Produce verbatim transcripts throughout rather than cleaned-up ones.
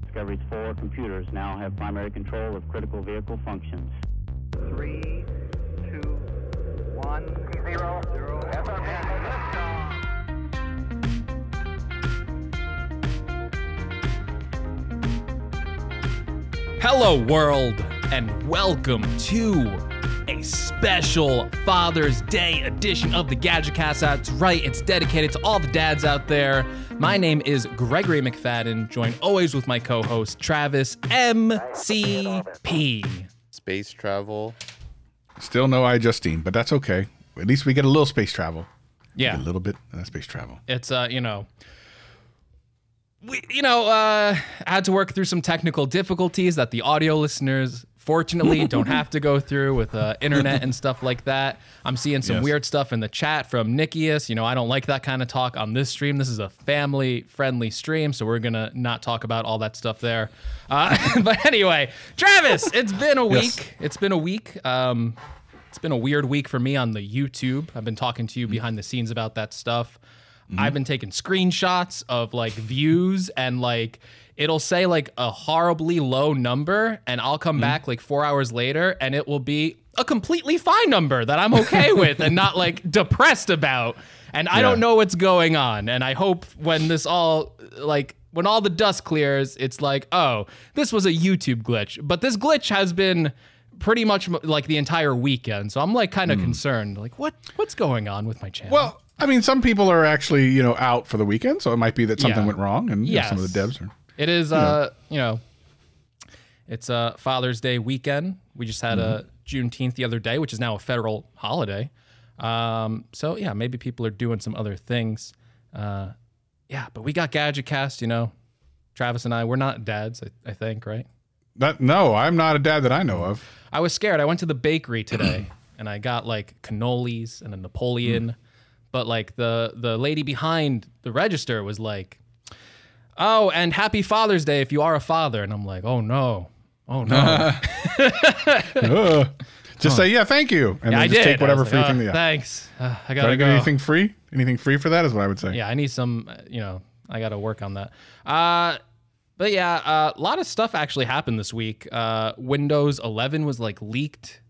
Discovery's four computers now have primary control of critical vehicle functions. Three, two, one, zero, zero, and liftoff. Hello, world, and welcome to a special Father's Day edition of the GadgetCast. That's right, it's dedicated to all the dads out there. My name is Gregory McFadden, joined always with my co-host Travis M C P. Space travel. Still no iJustine, but that's okay. At least we get a little space travel. Yeah, a little bit of space travel. It's uh, you know. We, you know, uh, had to work through some technical difficulties that the audio listeners, fortunately, don't have to go through with uh, internet and stuff like that. I'm seeing some Yes. weird stuff in the chat from Nikius. You know, I don't like that kind of talk on this stream. This is a family-friendly stream, so we're going to not talk about all that stuff there. Uh, but anyway, Travis, it's been a week. Yes. It's been a week. Um, it's been a weird week for me on the YouTube. I've been talking to you behind the scenes about that stuff. Mm-hmm. I've been taking screenshots of like views and like it'll say like a horribly low number and I'll come mm-hmm. back like four hours later and it will be a completely fine number that I'm okay with and not like depressed about. And I yeah. don't know what's going on. And I hope when this all like when all the dust clears, it's like, oh, this was a YouTube glitch. But this glitch has been pretty much like the entire weekend. So I'm like kind of mm. concerned. Like what what's going on with my channel? Well, I mean, some people are actually, you know, out for the weekend, so it might be that something Yeah. went wrong, and you Yes. know, some of the devs are. It is, you know. uh, you know, it's a Father's Day weekend. We just had Mm-hmm. a Juneteenth the other day, which is now a federal holiday. Um, so yeah, maybe people are doing some other things. Uh, yeah, but we got GadgetCast, you know, Travis and I, we're not dads, I, I think, right? That no, I'm not a dad that I know of. I was scared. I went to the bakery today and I got like cannolis and a Napoleon. Mm. But like the the lady behind the register was like, oh, and happy Father's Day if you are a father. And I'm like, oh no, oh no. uh, just say, yeah, thank you. And yeah, then I just did. take whatever I was free like, thing oh, they got. Thanks. Uh, I Try gotta to get go. anything free? Anything free for that is what I would say. Yeah, I need some, uh, you know, I got to work on that. Uh, but yeah, uh, a lot of stuff actually happened this week. Uh, Windows eleven was like leaked.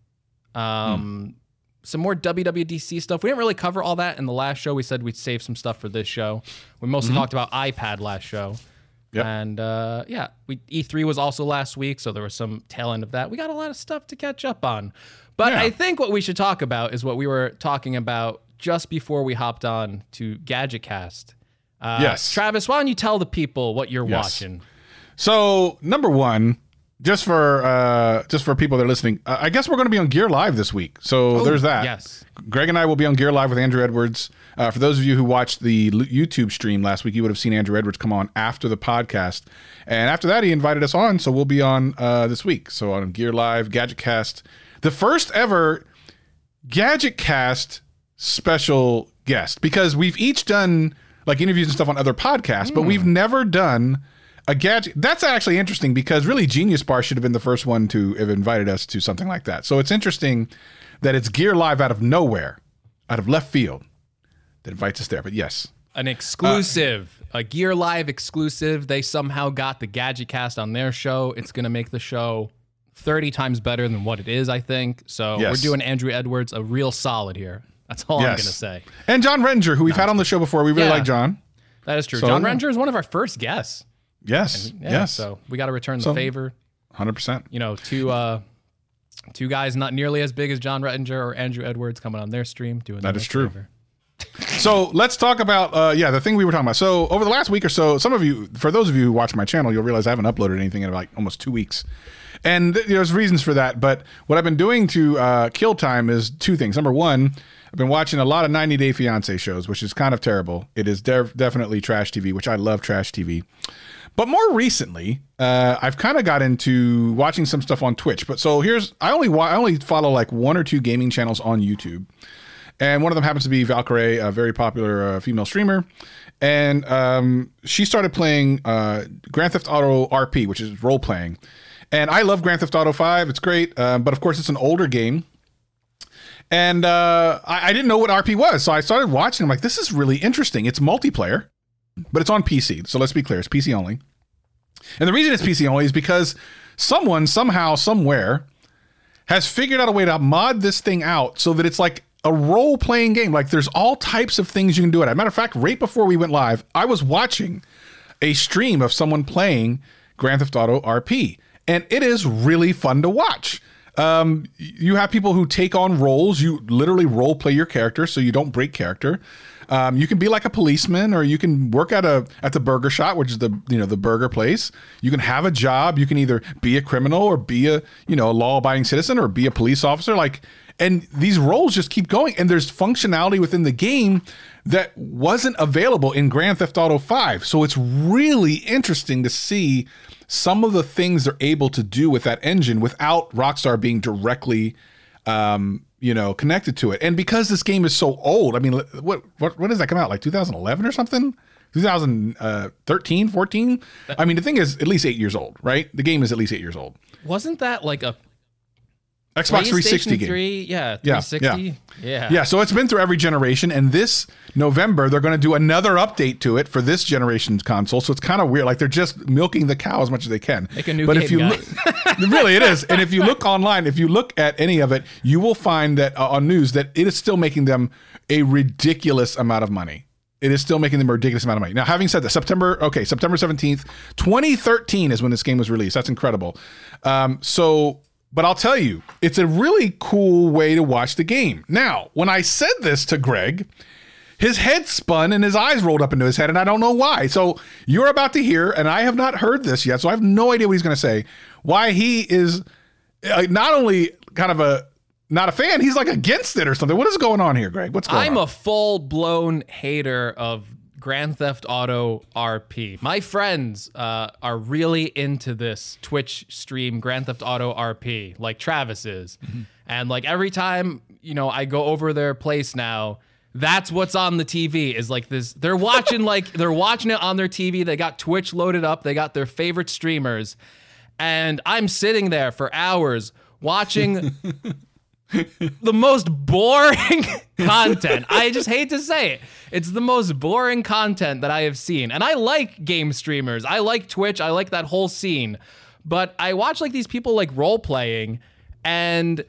Um, hmm. Some more W W D C stuff. We didn't really cover all that in the last show. We said we'd save some stuff for this show. We mostly mm-hmm. talked about iPad last show. Yep. And uh, yeah, we, E three was also last week, so there was some tail end of that. We got a lot of stuff to catch up on. But yeah. I think what we should talk about is what we were talking about just before we hopped on to GadgetCast. Uh, yes. Travis, why don't you tell the people what you're yes. watching? So, number one, just for uh, just for people that are listening, uh, I guess we're going to be on Gear Live this week. So oh, there's that. Yes. Greg and I will be on Gear Live with Andrew Edwards. Uh, for those of you who watched the YouTube stream last week, you would have seen Andrew Edwards come on after the podcast. And after that, he invited us on. So we'll be on uh, this week. So on Gear Live, GadgetCast, the first ever GadgetCast special guest, because we've each done like interviews and stuff on other podcasts, mm. but we've never done a gadget. That's actually interesting because really Genius Bar should have been the first one to have invited us to something like that. So it's interesting that it's Gear Live out of nowhere, out of left field, that invites us there. But yes. An exclusive, uh, a Gear Live exclusive. They somehow got the GadgetCast on their show. It's going to make the show thirty times better than what it is, I think. So yes. we're doing Andrew Edwards a real solid here. That's all yes. I'm going to say. And John Rettinger, who we've no, had on the show before. We really yeah, like John. That is true. So, John yeah. Rettinger is one of our first guests. Yes. And, yeah, yes. So we got to return the so, favor. one hundred percent. You know, two uh, two guys not nearly as big as John Rettinger or Andrew Edwards coming on their stream doing that is true. Favor. So let's talk about uh, yeah the thing we were talking about. So over the last week or so, some of you, for those of you who watch my channel, you'll realize I haven't uploaded anything in like almost two weeks. And th- there's reasons for that. But what I've been doing to uh, kill time is two things. Number one, I've been watching a lot of ninety day fiance shows, which is kind of terrible. It is de- definitely trash T V, which I love trash T V. But more recently, uh, I've kind of got into watching some stuff on Twitch. But so here's, I only wa- I only follow like one or two gaming channels on YouTube. And one of them happens to be Valkyrae, a very popular uh, female streamer. And um, she started playing uh, Grand Theft Auto R P, which is role playing. And I love Grand Theft Auto five. It's great. Uh, but of course, it's an older game. And uh, I, I didn't know what R P was. So I started watching. I'm like, this is really interesting. It's multiplayer, but it's on P C. So let's be clear. It's P C only. And the reason it's P C only is because someone, somehow, somewhere, has figured out a way to mod this thing out so that it's like a role-playing game. Like, there's all types of things you can do it. As a matter of fact, right before we went live, I was watching a stream of someone playing Grand Theft Auto R P, and it is really fun to watch. Um, you have people who take on roles. You literally role play your character so you don't break character. Um, you can be like a policeman, or you can work at a at the burger shop, which is the you know the burger place. You can have a job. You can either be a criminal or be a you know a law-abiding citizen or be a police officer. Like, and these roles just keep going. And there's functionality within the game that wasn't available in Grand Theft Auto five. So it's really interesting to see some of the things they're able to do with that engine without Rockstar being directly, um, you know, connected to it. And because this game is so old, I mean, what what when does that come out? Like two thousand eleven or something? two thousand thirteen, fourteen? I mean, the thing is at least eight years old, right? The game is at least eight years old. Wasn't that like a Xbox three sixty game? three, yeah, Yeah, three sixty. yeah. Yeah. Yeah, so it's been through every generation, and this November they're going to do another update to it for this generation's console. So it's kind of weird, like they're just milking the cow as much as they can. Make a new but game, if you guys. look, really, it is. And if you look online, if you look at any of it, you will find that uh, on news that it is still making them a ridiculous amount of money. It is still making them a ridiculous amount of money. Now, having said that, September, okay, September seventeenth, twenty thirteen is when this game was released. That's incredible. Um, so. But I'll tell you, it's a really cool way to watch the game. Now, when I said this to Greg, his head spun and his eyes rolled up into his head, and I don't know why. So you're about to hear, and I have not heard this yet, so I have no idea what he's going to say, why he is uh, not only kind of a not a fan, he's like against it or something. What is going on here, Greg? What's going I'm on? a full-blown hater of Grand Theft Auto R P. My friends uh, are really into this Twitch stream Grand Theft Auto R P, like Travis is. Mm-hmm. And like every time, you know, I go over their place now, that's what's on the T V is like this. They're watching like they're watching it on their T V. They got Twitch loaded up. They got their favorite streamers. And I'm sitting there for hours watching the most boring content. I just hate to say it. It's the most boring content that I have seen. And I like game streamers. I like Twitch. I like that whole scene. But I watch like these people like role playing, and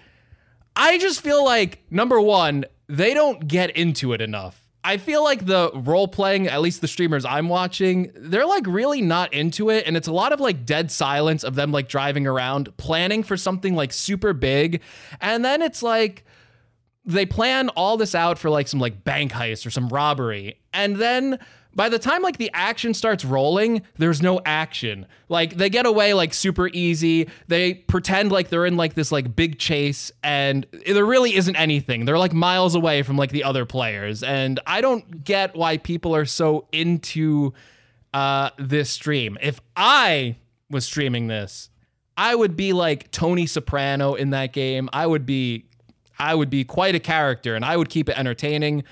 I just feel like, number one, they don't get into it enough. I feel like the role playing, at least the streamers I'm watching, they're like really not into it. And it's a lot of like dead silence of them like driving around, planning for something like super big. And then it's like they plan all this out for like some like bank heist or some robbery. And then by the time like the action starts rolling, there's no action. Like they get away like super easy. They pretend like they're in like this like big chase, and there really isn't anything. They're like miles away from like the other players. And I don't get why people are so into uh, this stream. If I was streaming this, I would be like Tony Soprano in that game. I would be, I would be quite a character, and I would keep it entertaining.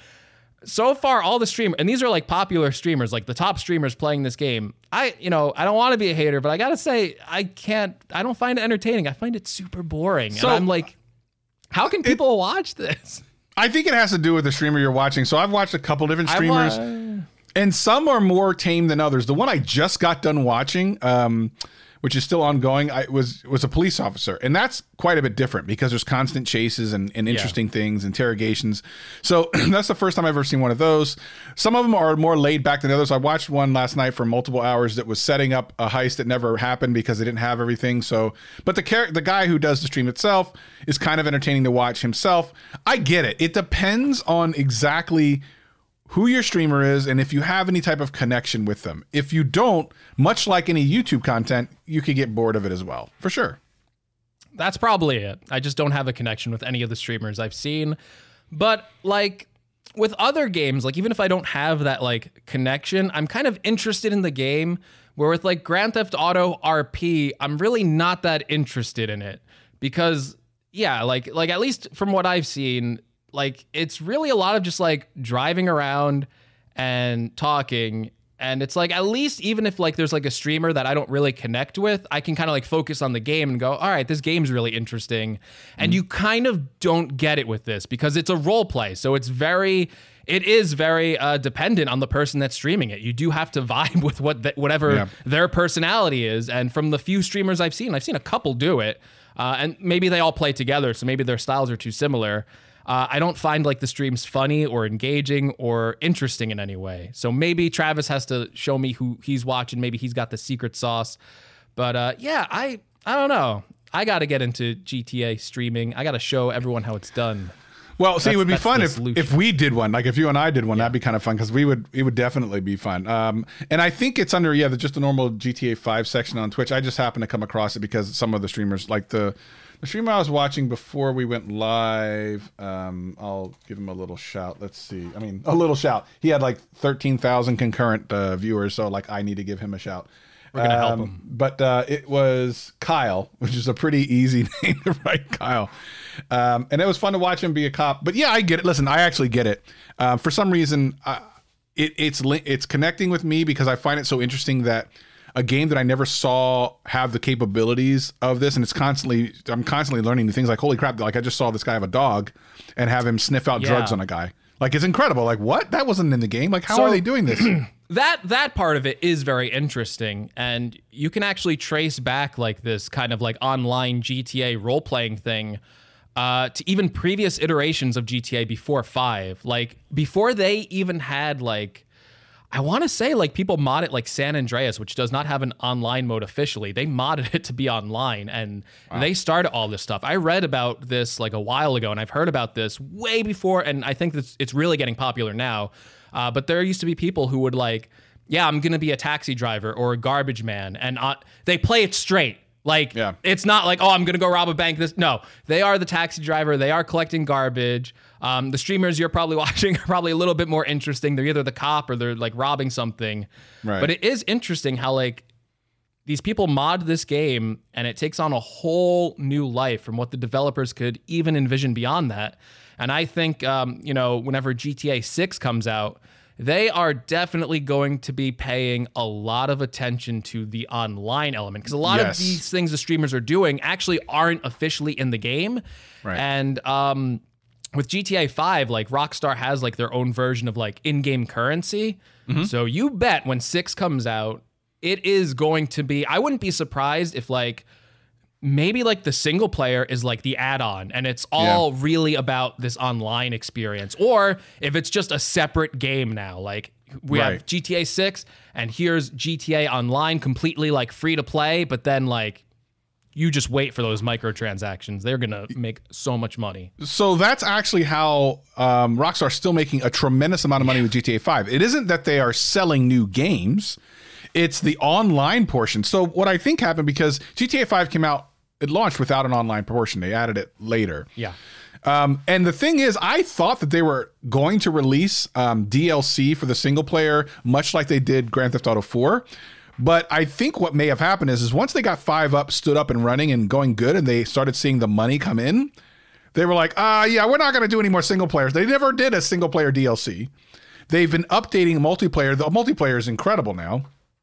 So far, all the streamers, and these are like popular streamers, like the top streamers playing this game. I, you know, I don't want to be a hater, but I gotta say, I can't, I don't find it entertaining. I find it super boring. So, and I'm like, how can people it, watch this? I think it has to do with the streamer you're watching. So I've watched a couple different streamers, wa- and some are more tame than others. The one I just got done watching, um, which is still ongoing, I was was a police officer. And that's quite a bit different because there's constant chases and, and interesting yeah. things, interrogations. So that's the first time I've ever seen one of those. Some of them are more laid back than others. I watched one last night for multiple hours that was setting up a heist that never happened because they didn't have everything. So, but the char- the guy who does the stream itself is kind of entertaining to watch himself. I get it. It depends on exactly who your streamer is and if you have any type of connection with them. If you don't, much like any YouTube content, you could get bored of it as well, for sure. That's probably it. I just don't have a connection with any of the streamers I've seen. But like with other games, like even if I don't have that like connection, I'm kind of interested in the game. Where with like Grand Theft Auto R P, I'm really not that interested in it because yeah, like like at least from what I've seen, like it's really a lot of just like driving around and talking. And it's like, at least even if like there's like a streamer that I don't really connect with, I can kind of like focus on the game and go, all right, this game's really interesting. And mm. you kind of don't get it with this because it's a role play. So it's very, it is very uh, dependent on the person that's streaming it. You do have to vibe with what the, whatever Yeah. their personality is. And from the few streamers I've seen, I've seen a couple do it. Uh, and maybe they all play together, so maybe their styles are too similar. Uh, I don't find like the streams funny or engaging or interesting in any way. So maybe Travis has to show me who he's watching. Maybe he's got the secret sauce. But uh, yeah, I I don't know. I got to get into G T A streaming. I got to show everyone how it's done. Well, see, it That's- would be that's fun the if, solution. if we did one. Like if you and I did one, that'd be kind of fun because we would it would definitely be fun. Um, and I think it's under yeah, the, just a normal G T A five section on Twitch. I just happened to come across it because some of the streamers, like the the streamer I was watching before we went live, um, I'll give him a little shout. Let's see. I mean, a little shout. He had like thirteen thousand concurrent uh, viewers, so like I need to give him a shout. We're gonna help Um, him. But uh, it was Kyle, which is a pretty easy name to write, Kyle. Um, and it was fun to watch him be a cop. But yeah, I get it. Listen, I actually get it. Uh, for some reason, uh, it, it's li- it's connecting with me because I find it so interesting that a game that I never saw have the capabilities of this, and it's constantly I'm constantly learning new things. Like holy crap! Like I just saw this guy have a dog and have him sniff out Yeah. drugs on a guy. Like it's incredible. Like what? That wasn't in the game. Like how So- are they doing this? That that part of it is very interesting, and you can actually trace back like this kind of like online G T A role playing thing uh, to even previous iterations of G T A before five. Like before they even had like, I want to say like people modded like San Andreas, which does not have an online mode officially. They modded it to be online, and they started all this stuff. I read about this like a while ago, and I've heard about this way before, and I think that's it's really getting popular now. Uh, but there used to be people who would like, yeah, I'm gonna be a taxi driver or a garbage man, and uh, they play it straight. Like, Yeah. it's not like, oh, I'm gonna go rob a bank. This no, they are the taxi driver. They are collecting garbage. Um, the streamers you're probably watching are probably a little bit more interesting. They're either the cop or they're like robbing something. Right. But it is interesting how like these people mod this game and it takes on a whole new life from what the developers could even envision beyond that. And I think, um, you know, whenever G T A six comes out, they are definitely going to be paying a lot of attention to the online element because a lot Yes. of these things the streamers are doing actually aren't officially in the game. Right. And um, with G T A five, like Rockstar has like their own version of like in-game currency. So you bet when six comes out, it is going to be, I wouldn't be surprised if like maybe like the single player is like the add-on and it's all really about this online experience, or if it's just a separate game now, like we Right. have G T A six and here's G T A Online completely like free to play, but then like you just wait for those microtransactions. They're gonna make so much money. So that's actually how um, Rockstar's still making a tremendous amount of money with G T A five. It isn't that they are selling new games. It's the online portion. So what I think happened, because G T A five came out, it launched without an online portion. They added it later. Yeah. Um, and the thing is, I thought that they were going to release um, D L C for the single player, much like they did Grand Theft Auto four. But I think what may have happened is, is once they got five up, stood up and running and going good, and they started seeing the money come in, they were like, ah, yeah, we're not going to do any more single players. They never did a single player D L C. They've been updating multiplayer. The multiplayer is incredible now.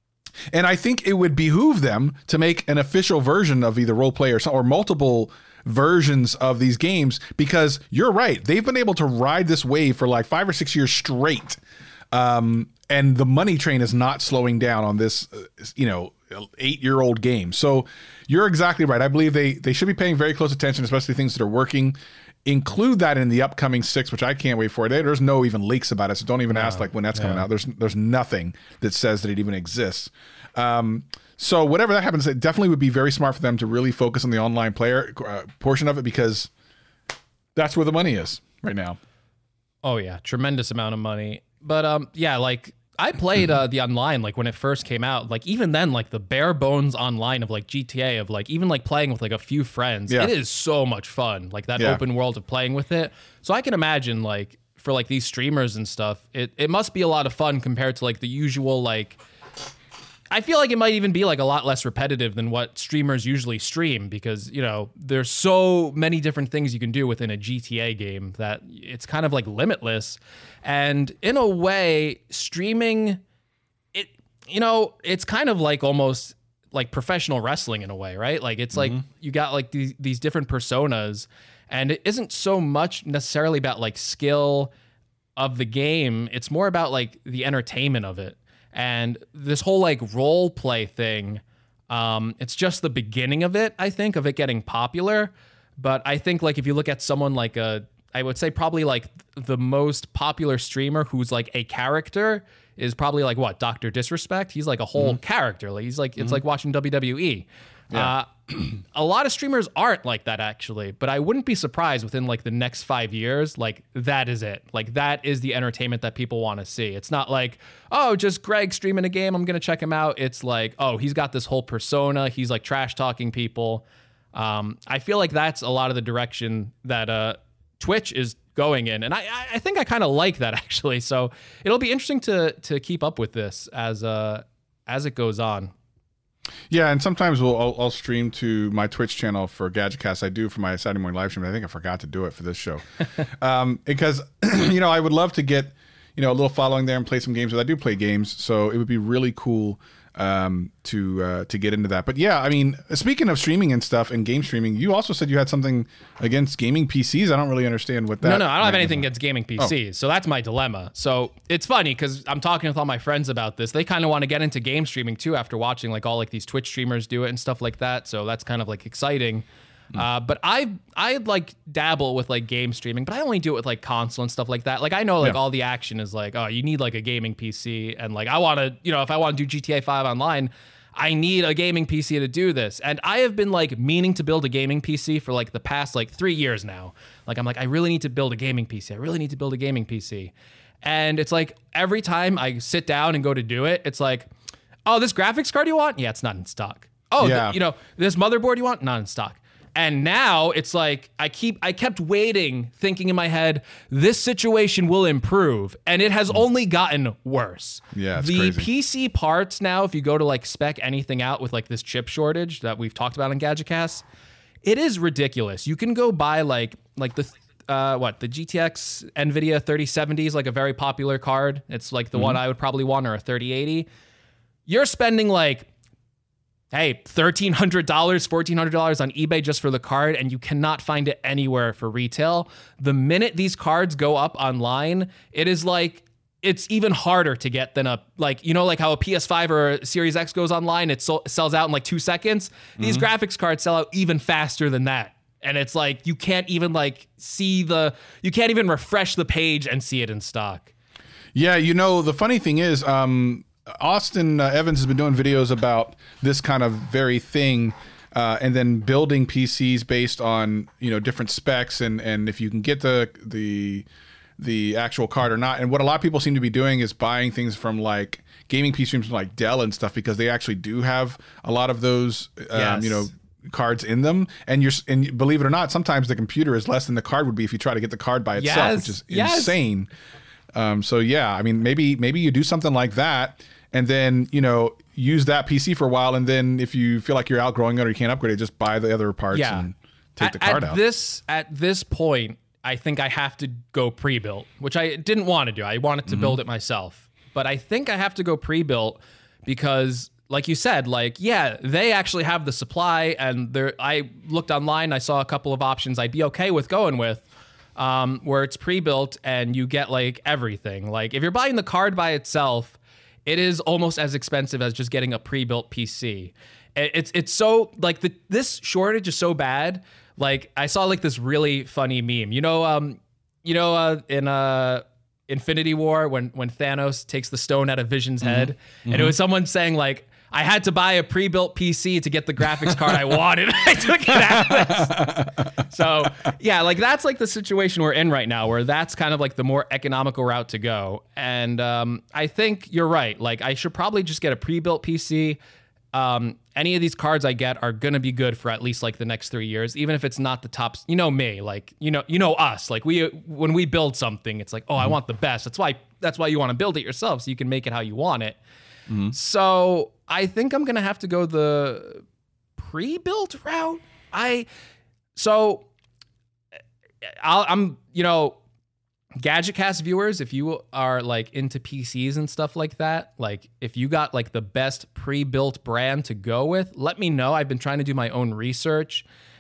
And I think it would behoove them to make an official version of either role play or, some- or multiple versions of these games, because you're right. They've been able to ride this wave for like five or six years straight. Um, and the money train is not slowing down on this, uh, you know, eight year old game. So you're exactly right. I believe they, they should be paying very close attention, especially things that are working. Include that in the upcoming six, which I can't wait for. There- There's no even leaks about it, so don't even ask like when that's coming out. There's there's nothing that says that it even exists. Um, so whatever that happens, it definitely would be very smart for them to really focus on the online player uh, portion of it, because that's where the money is right now. Oh yeah, tremendous amount of money. But um, yeah, like I played uh, the online like when it first came out. Like even then, like the bare bones online of like G T A, of like even like playing with like a few friends, Yeah. it is so much fun. Like that Yeah. open world of playing with it. So I can imagine like for like these streamers and stuff, it it must be a lot of fun compared to like the usual like. I feel like it might even be like a lot less repetitive than what streamers usually stream, because, you know, there's so many different things you can do within a G T A game that it's kind of like limitless. And in a way, streaming, it, you know, it's kind of like almost like professional wrestling in a way, right? Like it's like you got like these, these different personas, and it isn't so much necessarily about like skill of the game. It's more about like the entertainment of it. And this whole like role play thing, um, it's just the beginning of it, I think, of it getting popular. But I think like if you look at someone like a, I would say probably like the most popular streamer who's like a character is probably like what, Doctor Disrespect. He's like a whole mm-hmm. character. Like he's like, it's mm-hmm. like watching W W E. Yeah. Uh, a lot of streamers aren't like that actually, but I wouldn't be surprised within like the next five years, like that is it. Like that is the entertainment that people want to see. It's not like, oh, just Greg streaming a game, I'm going to check him out. It's like, oh, he's got this whole persona. He's like trash talking people. Um, I feel like that's a lot of the direction that uh, Twitch is going in. And I, I think I kind of like that actually. So it'll be interesting to, to keep up with this as, uh, as it goes on. Yeah, and sometimes we'll I'll, I'll stream to my Twitch channel for GadgetCast. I do for my Saturday morning live stream. I think I forgot to do it for this show um, because you know I would love to get you know a little following there and play some games. But I do play games, so it would be really cool um, to uh, to get into that. But yeah, I mean, speaking of streaming and stuff and game streaming, you also said you had something against gaming P Cs. I don't really understand what that. No, no, I don't have anything against gaming P Cs. Oh. So that's my dilemma. So it's funny because I'm talking with all my friends about this. They kind of want to get into game streaming too after watching like all like these Twitch streamers do it and stuff like that. So that's kind of like exciting. Mm. Uh, but I I like dabble with like game streaming, but I only do it with like console and stuff like that. Like I know like yeah. all the action is like, oh, you need like a gaming P C, and like I want to, you know, if I want to do G T A five online, I need a gaming P C to do this. And I have been like meaning to build a gaming P C for like the past like three years now. Like I'm like, I really need to build a gaming P C. I really need to build a gaming P C. And it's like every time I sit down and go to do it, it's like, oh, this graphics card you want? Yeah, it's not in stock. Oh, yeah. the, you know, this motherboard you want? Not in stock. And now it's like I keep I kept waiting, thinking in my head, this situation will improve, and it has only gotten worse. Yeah, it's the crazy. P C parts now, if you go to like spec anything out with like this chip shortage that we've talked about on GadgetCast, it is ridiculous. You can go buy like like the uh, what the G T X NVIDIA thirty seventy is like a very popular card. It's like the mm-hmm. one I would probably want, or a thirty eighty. You're spending like, hey, thirteen hundred dollars, fourteen hundred dollars on eBay just for the card, and you cannot find it anywhere for retail. The minute these cards go up online, it is like, it's even harder to get than a, like, you know, like how a P S five or a Series X goes online, it so, sells out in like two seconds. These mm-hmm. graphics cards sell out even faster than that. And it's like, you can't even like see the, you can't even refresh the page and see it in stock. Yeah, you know, the funny thing is, um, Austin uh, Evans has been doing videos about this kind of very thing, uh, and then building P Cs based on you know different specs and and if you can get the the the actual card or not. And what a lot of people seem to be doing is buying things from like gaming P Cs from like Dell and stuff, because they actually do have a lot of those um, yes. you know cards in them. And you're and believe it or not, sometimes the computer is less than the card would be if you try to get the card by itself, yes. which is yes. insane. Um, so yeah, I mean maybe maybe you do something like that. And then, you know, use that P C for a while. And then if you feel like you're outgrowing it or you can't upgrade it, just buy the other parts yeah. and take at, the card at out. This, at this point, I think I have to go pre-built, which I didn't want to do. I wanted to mm-hmm. build it myself. But I think I have to go pre-built because, like you said, like, yeah, they actually have the supply. And there, I looked online. I saw a couple of options I'd be okay with going with. Um, where it's pre-built and you get, like, everything. Like, if you're buying the card by itself, it is almost as expensive as just getting a pre-built P C. It's it's so like the this shortage is so bad. Like I saw like this really funny meme. You know, um, you know, uh, in uh, Infinity War when when Thanos takes the stone out of Vision's mm-hmm. head, mm-hmm. and it was someone saying like, I had to buy a pre-built P C to get the graphics card I wanted. I took it out. So yeah, like that's like the situation we're in right now, where that's kind of like the more economical route to go. And um, I think you're right. Like I should probably just get a pre-built P C. Um, any of these cards I get are gonna be good for at least like the next three years, even if it's not the top. You know me, like you know, you know us. Like we when we build something, it's like, oh, I want the best. That's why that's why you want to build it yourself, so you can make it how you want it. Mm-hmm. So I think I'm gonna have to go the pre-built route. I so I'll, I'm you know GadgetCast viewers, if you are like into P Cs and stuff like that, like if you got like the best pre-built brand to go with, let me know. I've been trying to do my own research,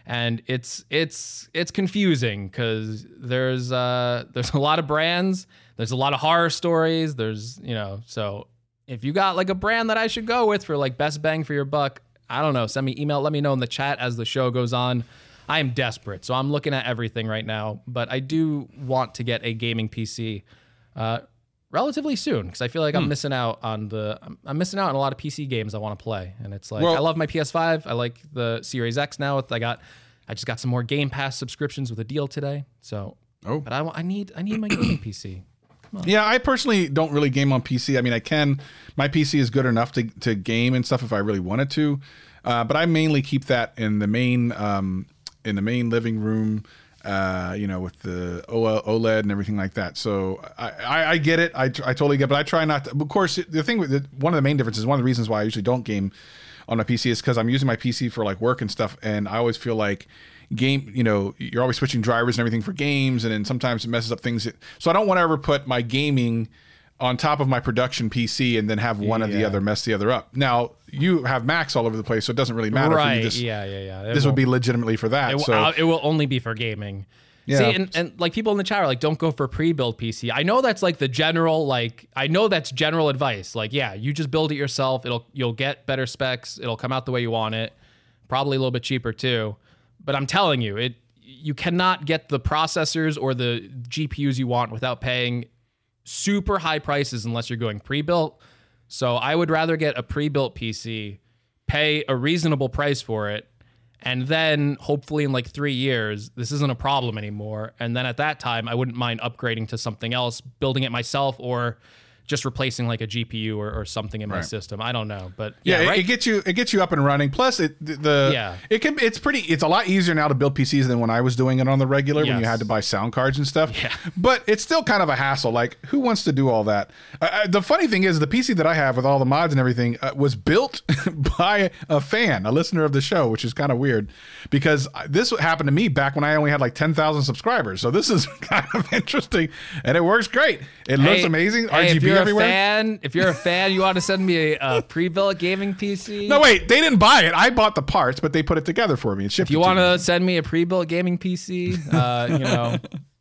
and it's it's it's confusing because there's uh there's a lot of brands, there's a lot of horror stories, there's you know so if you got like a brand that I should go with for like best bang for your buck, I don't know, send me email, let me know in the chat as the show goes on. I am desperate, so I'm looking at everything right now, but I do want to get a gaming P C uh relatively soon because I feel like I'm missing out on the I'm, I'm missing out on a lot of P C games I want to play, and it's like Well- I love my P S five. I like the Series X now. I got I just got some more Game Pass subscriptions with a deal today. So, Oh. but I wa- I need I need my gaming P C. Yeah, I personally don't really game on P C. I mean, I can. My P C is good enough to, to game and stuff if I really wanted to, uh, but I mainly keep that in the main um, in the main living room. Uh, you know, with the O L E D and everything like that. So I, I, I get it. I, I totally get it. But I try not to. Of course, the thing with it, one of the main differences, one of the reasons why I usually don't game on my P C is because I'm using my P C for like work and stuff, and I always feel like game, you know, you're always switching drivers and everything for games, and then sometimes it messes up things. So I don't want to ever put my gaming on top of my production P C and then have one or the Yeah. other mess the other up. Now, you have Macs all over the place, so it doesn't really matter for Right? you. This, yeah, yeah, yeah. It this would won't- be legitimately for that. It, so uh, it will only be for gaming. Yeah. See, and, and like people in the chat are like, don't go for pre-built P C. I know that's like the general, like I know that's general advice. Like, yeah, you just build it yourself. It'll you'll get better specs. It'll come out the way you want it. Probably a little bit cheaper too. But I'm telling you, it you cannot get the processors or the G P Us you want without paying super high prices unless you're going pre-built. So I would rather get a pre-built P C, pay a reasonable price for it, and then hopefully in like three years, this isn't a problem anymore. And then at that time, I wouldn't mind upgrading to something else, building it myself, or just replacing like a G P U or, or something in my Right. system. I don't know, but Yeah, yeah, it, right. it gets you it gets you up and running. Plus, it the, the Yeah. it can it's pretty it's a lot easier now to build P Cs than when I was doing it on the regular when you Yes. had to buy sound cards and stuff. Yeah. But it's still kind of a hassle. Like, who wants to do all that? Uh, uh, the funny thing is, the P C that I have with all the mods and everything uh, was built by a fan, a listener of the show, which is kind of weird because this happened to me back when I only had like ten thousand subscribers. So this is kind of interesting, and it works great. It looks Hey- amazing. hey, R G if B you're everywhere. a fan, if you're a fan, you want to send me a, a pre-built gaming P C. No, wait, they didn't buy it. I bought the parts, but they put it together for me and shipped If you it to want me. to send me a pre-built gaming P C, uh, you know,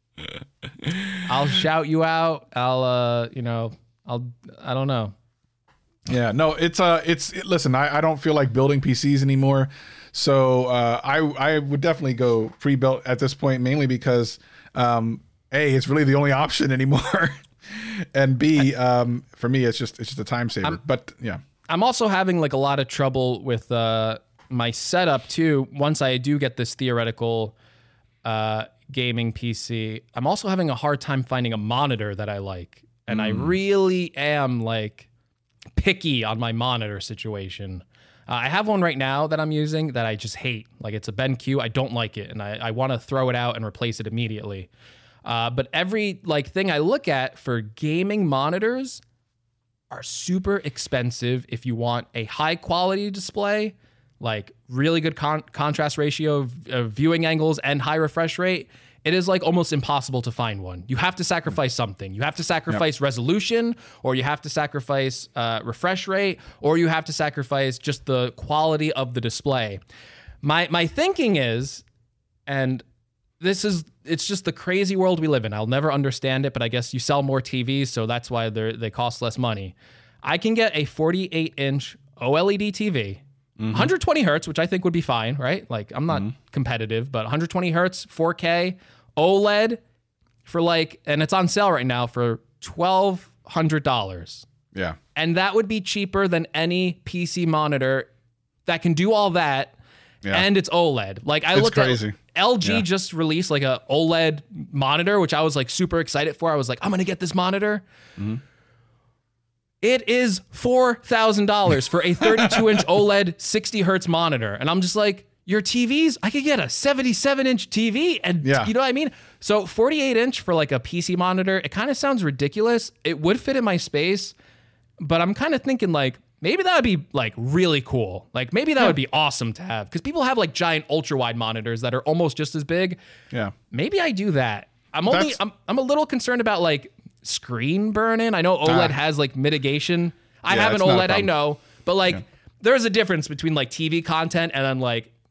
I'll shout you out. I'll, uh, you know, I'll, I don't know. Yeah, no, it's uh, it's it, listen. I, I don't feel like building P Cs anymore, so uh, I I would definitely go pre-built at this point, mainly because um, a it's really the only option anymore, and b um, for me it's just it's just a time saver. But yeah, I'm also having like a lot of trouble with uh, my setup too. Once I do get this theoretical uh, gaming P C, I'm also having a hard time finding a monitor that I like, and I really am like picky on my monitor situation. Uh, I have one right now that I'm using that I just hate. Like, it's a BenQ. I don't like it, and I, I want to throw it out and replace it immediately. Uh, but every like thing I look at for gaming monitors are super expensive if you want a high quality display, like really good con- contrast ratio of, of viewing angles and high refresh rate. It is like almost impossible to find one. You have to sacrifice something. You have to sacrifice resolution, or you have to sacrifice uh, refresh rate, or you have to sacrifice just the quality of the display. My my thinking is, and this is, it's just the crazy world we live in. I'll never understand it, but I guess you sell more T Vs, so that's why they they cost less money. I can get a forty-eight inch OLED T V, mm-hmm. one hundred twenty hertz, which I think would be fine, right? Like, I'm not mm-hmm. competitive, but one hundred twenty hertz, four K, OLED for like, and it's on sale right now for twelve hundred dollars. yeah, And that would be cheaper than any P C monitor that can do all that. Yeah. And it's OLED. Like, I It's looked crazy. at L G Yeah. just released like a OLED monitor, which I was like super excited for. I was like, I'm gonna get this monitor. Mm-hmm. It is four thousand dollars for a thirty-two inch OLED sixty hertz monitor. And I'm just like, your T Vs, I could get a seventy-seven inch T V, and Yeah. you know what I mean? So forty-eight inch for like a P C monitor, it kind of sounds ridiculous. It would fit in my space, but I'm kind of thinking like, maybe that would be like really cool. Like, maybe that would be awesome to have, because people have like giant ultra wide monitors that are almost just as big. yeah. Maybe I do that. I'm only That's- I'm I'm a little concerned about like screen burn-in. I know OLED Ah. has like mitigation. I Yeah, have an it's not a OLED, I problem. know, but like there's a difference between like T V content and then like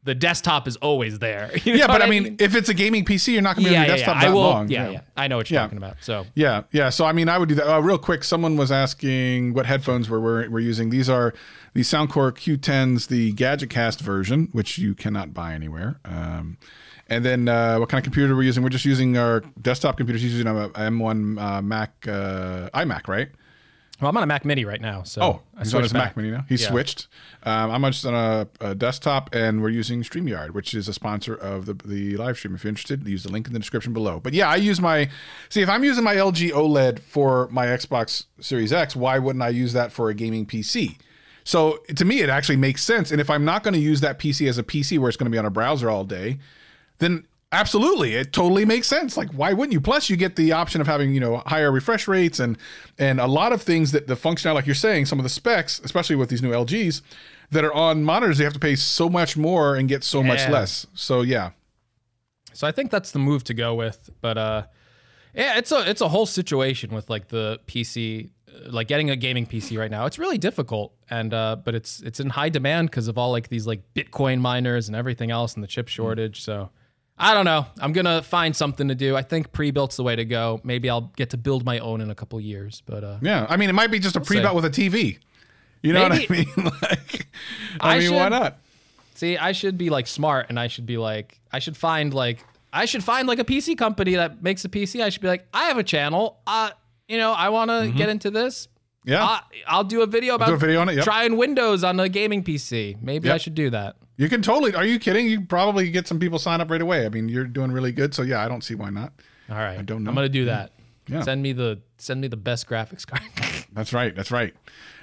the desktop is always there. You Yeah, know but what I mean, if it's a gaming P C, you're not going to be yeah, on your yeah, desktop yeah. I that will. long. Yeah, yeah, I know what you're Yeah. talking about. So Yeah, yeah. So I mean, I would do that. Uh, real quick, someone was asking what headphones we're, we're we're using. These are the Soundcore Q tens, the GadgetCast version, which you cannot buy anywhere. Um, and then uh, what kind of computer we're using? We're just using our desktop computers. Using a M one uh, Mac uh, iMac, right? well, I'm on a Mac Mini right now. So Oh, I he's on switched his back. Mac Mini now. He's Yeah. switched. Um, I'm just on a, a desktop, and we're using StreamYard, which is a sponsor of the the live stream. If you're interested, use the link in the description below. But yeah, I use my see if I'm using my L G OLED for my Xbox Series X, why wouldn't I use that for a gaming P C? So to me, it actually makes sense. And if I'm not going to use that P C as a P C where it's going to be on a browser all day, then absolutely, it totally makes sense. Like, why wouldn't you? Plus, you get the option of having, you know, higher refresh rates and and a lot of things that the functionality, like you're saying, some of the specs, especially with these new L Gs that are on monitors, you have to pay so much more and get so much Yeah. less. So yeah, So I think that's the move to go with. But uh, yeah, it's a it's a whole situation with like the P C, uh, like getting a gaming P C right now. It's really difficult, and uh, but it's it's in high demand because of all like these like Bitcoin miners and everything else and the chip shortage. So I don't know. I'm gonna find something to do. I think pre-built's the way to go. Maybe I'll get to build my own in a couple years. But uh, yeah. I mean, it might be just a pre-built see. with a T V. You know Maybe- what I mean? Like, I, I mean, why should- not? See, I should be like smart, and I should be like, I should find like, I should find like a P C company that makes a P C. I should be like, I have a channel. Uh, you know, I want to get into this. Yeah. Uh, I'll do a video about do a video on it, yep. trying Windows on a gaming P C. Maybe I Yep. should do that. You can totally. Are you kidding? You probably get some people sign up right away. I mean, you're doing really good. So yeah, I don't see why not. All right, I don't know. I'm gonna do that. Yeah. Send me the send me the best graphics card. That's right. That's right.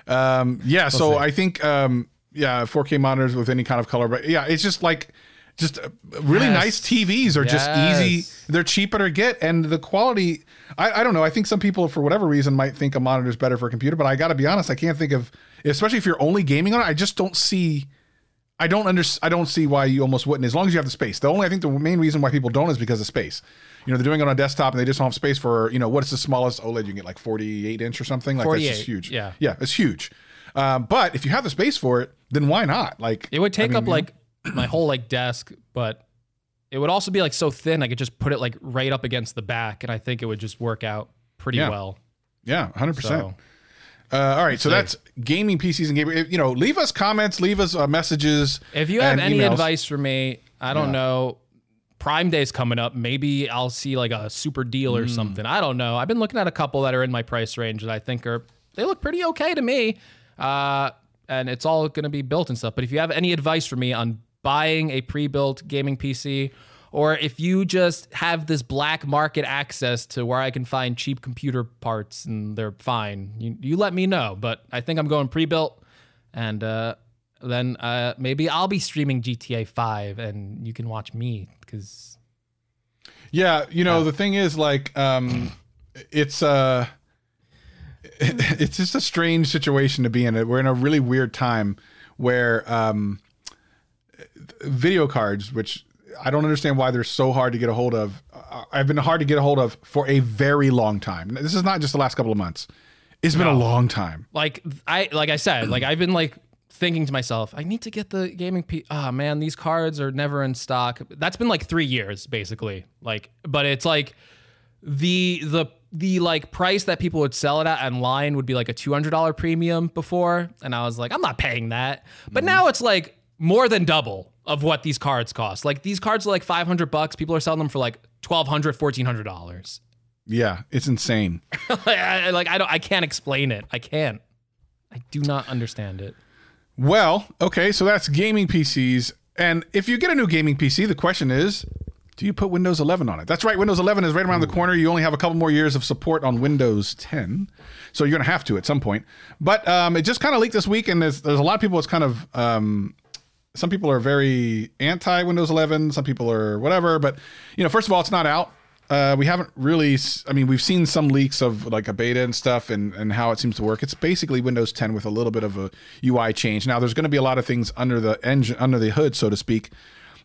Um, yeah. So see. I think, um, yeah, four K monitors with any kind of color, but yeah, it's just like, just uh, really Yes. nice T Vs are just easy. Yes. They're cheaper to get, and the quality. I, I don't know. I think some people, for whatever reason, might think a monitor is better for a computer, but I got to be honest. I can't think of, especially if you're only gaming on it. I just don't see. I don't under, I don't see why you almost wouldn't, as long as you have the space. The only, I think, the main reason why people don't is because of space. You know, they're doing it on a desktop and they just don't have space for, you know, what's the smallest OLED you can get, like forty-eight inch or something? Like that's just forty-eight, huge. yeah. Yeah, it's huge. Um, but if you have the space for it, then why not? Like It would take I mean, up you know, like my whole like desk, but it would also be like so thin I could just put it like right up against the back, and I think it would just work out pretty Yeah. well. yeah, one hundred percent. So Uh, all right, so see. that's gaming P Cs and gaming. You know, leave us comments, leave us uh, messages. if you have and any emails. advice for me, I don't Yeah. know. Prime Day's coming up. Maybe I'll see like a super deal Hmm. or something. I don't know. I've been looking at a couple that are in my price range that I think are they look pretty okay to me. Uh, and it's all going to be built and stuff. But if you have any advice for me on buying a pre-built gaming P C, or if you just have this black market access to where I can find cheap computer parts and they're fine, you, you let me know. But I think I'm going pre-built, and uh, then uh, maybe I'll be streaming G T A five and you can watch me because Yeah, you know, the thing is, like, um, it's uh, it's just a strange situation to be in. We're in a really weird time where um, video cards, which I don't understand why they're so hard to get a hold of. uh, I've been hard to get a hold of for a very long time. This is not just the last couple of months. It's been a No. long time. like I like I said, like I've been like thinking to myself, I need to get the gaming P. Oh man, these cards are never in stock. That's been like three years basically. Like, but it's like the the the like price that people would sell it at online would be like a two hundred dollar premium before, and I was like, I'm not paying that. But now it's like more than double of what these cards cost. Like these cards are like five hundred bucks. People are selling them for like twelve hundred, fourteen hundred dollars. Yeah, it's insane. like, I, like I don't, I can't explain it. I can't. I do not understand it. Well, okay, so that's gaming P Cs. And if you get a new gaming P C, the question is, do you put Windows eleven on it? That's right, Windows eleven is right around the corner. You only have a couple more years of support on Windows ten. So you're going to have to at some point. But um, it just kind of leaked this week, and there's, there's a lot of people that's kind of... Um, some people are very anti Windows eleven. Some people are whatever. But, you know, first of all, it's not out. Uh, we haven't really, s- I mean, we've seen some leaks of like a beta and stuff and, and how it seems to work. It's basically Windows ten with a little bit of a U I change. Now, there's going to be a lot of things under the engine, under the hood, so to speak,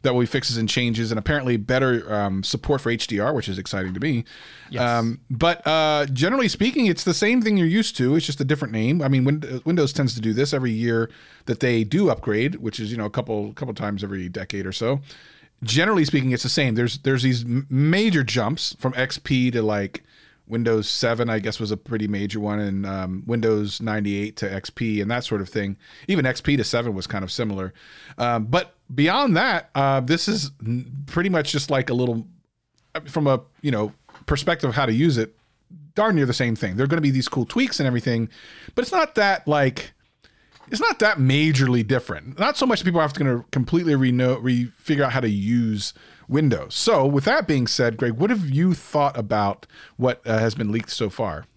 that will be fixes and changes, and apparently better um, support for H D R, which is exciting to me. Yes. Um, but uh, generally speaking, it's the same thing you're used to. It's just a different name. I mean, Win- Windows tends to do this every year that they do upgrade, which is, you know, a couple couple times every decade or so. Generally speaking, it's the same. There's there's these m- major jumps from X P to like Windows seven, I guess, was a pretty major one, and um, Windows ninety-eight to X P and that sort of thing. Even X P to seven was kind of similar. Um, but beyond that, uh, this is n- pretty much just like a little, from a, you know, perspective of how to use it, darn near the same thing. There are going to be these cool tweaks and everything, but it's not that like, it's not that majorly different. Not so much that people have to going to completely re-know, re figure out how to use Windows. So with that being said, Greg, what have you thought about what uh, has been leaked so far?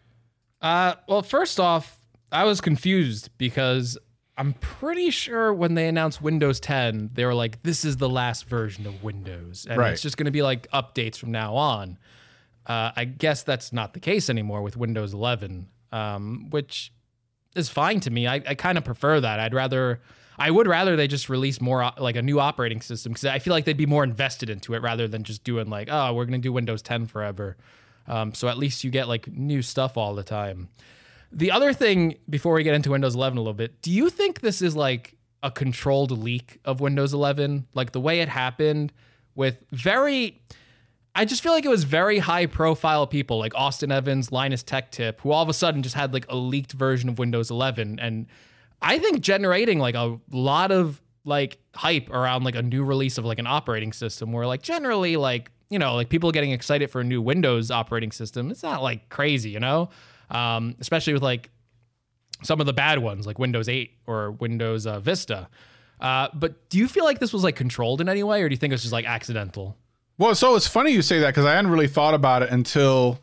Uh, well, first off, I was confused because I'm pretty sure when they announced Windows ten, they were like, this is the last version of Windows. And Right. it's just going to be like updates from now on. Uh, I guess that's not the case anymore with Windows eleven, um, which is fine to me. I, I kind of prefer that. I'd rather... I would rather they just release more like a new operating system, because I feel like they'd be more invested into it rather than just doing like, oh, we're going to do Windows ten forever. Um, so at least you get like new stuff all the time. The other thing, before we get into Windows eleven a little bit, do you think this is like a controlled leak of Windows eleven? Like the way it happened with very... I just feel like it was very high profile people like Austin Evans, Linus Tech Tip, who all of a sudden just had like a leaked version of Windows eleven, and I think generating like a lot of like hype around like a new release of like an operating system, where like generally like, you know, like people getting excited for a new Windows operating system. It's not like crazy, you know, um, especially with like some of the bad ones like Windows eight or Windows uh, Vista. Uh, but do you feel like this was like controlled in any way, or do you think it was just like accidental? Well, so it's funny you say that, because I hadn't really thought about it until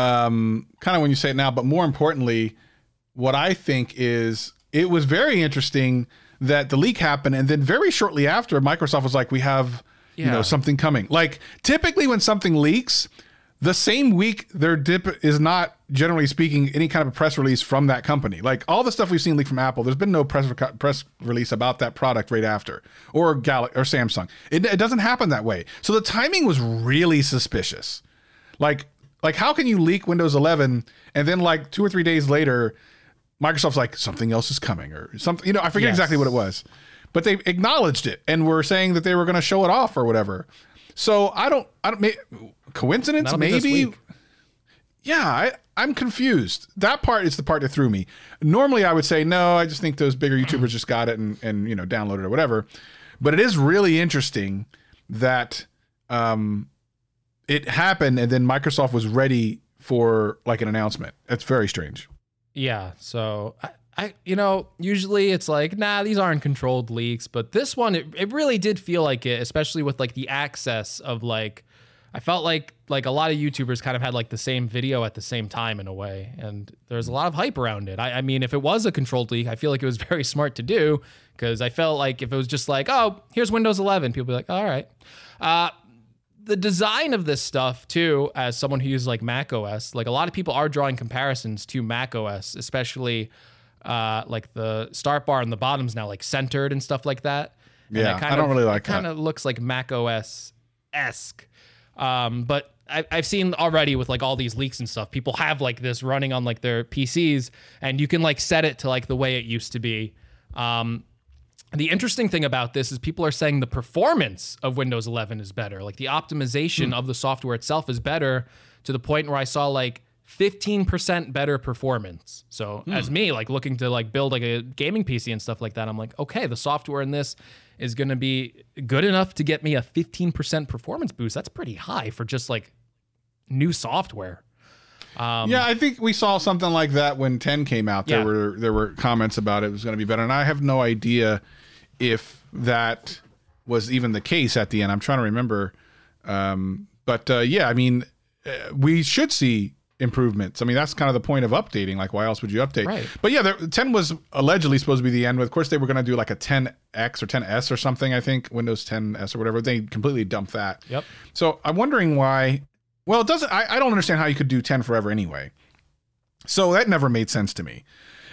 um, kind of when you say it now. But more importantly, what I think is it was very interesting that the leak happened, and then very shortly after, Microsoft was like, we have you Yeah. know something coming. Like typically when something leaks, the same week their dip is not, generally speaking, any kind of a press release from that company. Like all the stuff we've seen leaked from Apple, there's been no press press release about that product right after, or Gal or Samsung. It, it doesn't happen that way. So the timing was really suspicious. Like like how can you leak Windows eleven and then like two or three days later, Microsoft's like, something else is coming, or something, you know, I forget Yes. exactly what it was, but they acknowledged it and were saying that they were going to show it off or whatever. So I don't, I don't, may, coincidence, That'll be this maybe. week. Yeah, I, I'm confused. That part is the part that threw me. Normally I would say, no, I just think those bigger YouTubers just got it and, and, you know, downloaded it or whatever. But it is really interesting that um, it happened and then Microsoft was ready for like an announcement. It's very strange. Yeah, so I, I, you know, usually it's like, nah, these aren't controlled leaks, but this one, it, it really did feel like it, especially with like the access of like, I felt like like a lot of YouTubers kind of had like the same video at the same time in a way, and there's a lot of hype around it. I, I mean, if it was a controlled leak, I feel like it was very smart to do, because I felt like if it was just like, oh, here's Windows eleven, people would be like, all right. Uh, the design of this stuff too, as someone who uses like Mac O S, like a lot of people are drawing comparisons to Mac O S, especially uh, like the start bar on the bottom's now like centered and stuff like that. And Yeah, it kind I don't of, really like it kind that. of looks like Mac O S-esque. Um, but I, I've seen already with like all these leaks and stuff, people have like this running on like their P Cs, and you can like set it to like the way it used to be. Um, The interesting thing about this is people are saying the performance of Windows eleven is better. Like the optimization Hmm. of the software itself is better, to the point where I saw like fifteen percent better performance. So Hmm. as me, like looking to like build like a gaming P C and stuff like that, I'm like, okay, the software in this is going to be good enough to get me a fifteen percent performance boost. That's pretty high for just like new software. Um, Yeah, I think we saw something like that when ten came out. There Yeah. were there were comments about it was going to be better, and I have no idea if that was even the case at the end. I'm trying to remember, um, but uh, yeah, I mean, uh, we should see improvements. I mean, that's kind of the point of updating. Like, why else would you update? Right. But yeah, there, ten was allegedly supposed to be the end. But of course, they were going to do like a ten X or ten S or something. I think Windows ten S or whatever. They completely dumped that. Yep. So I'm wondering why. Well, it doesn't. I, I don't understand how you could do ten forever anyway. So that never made sense to me.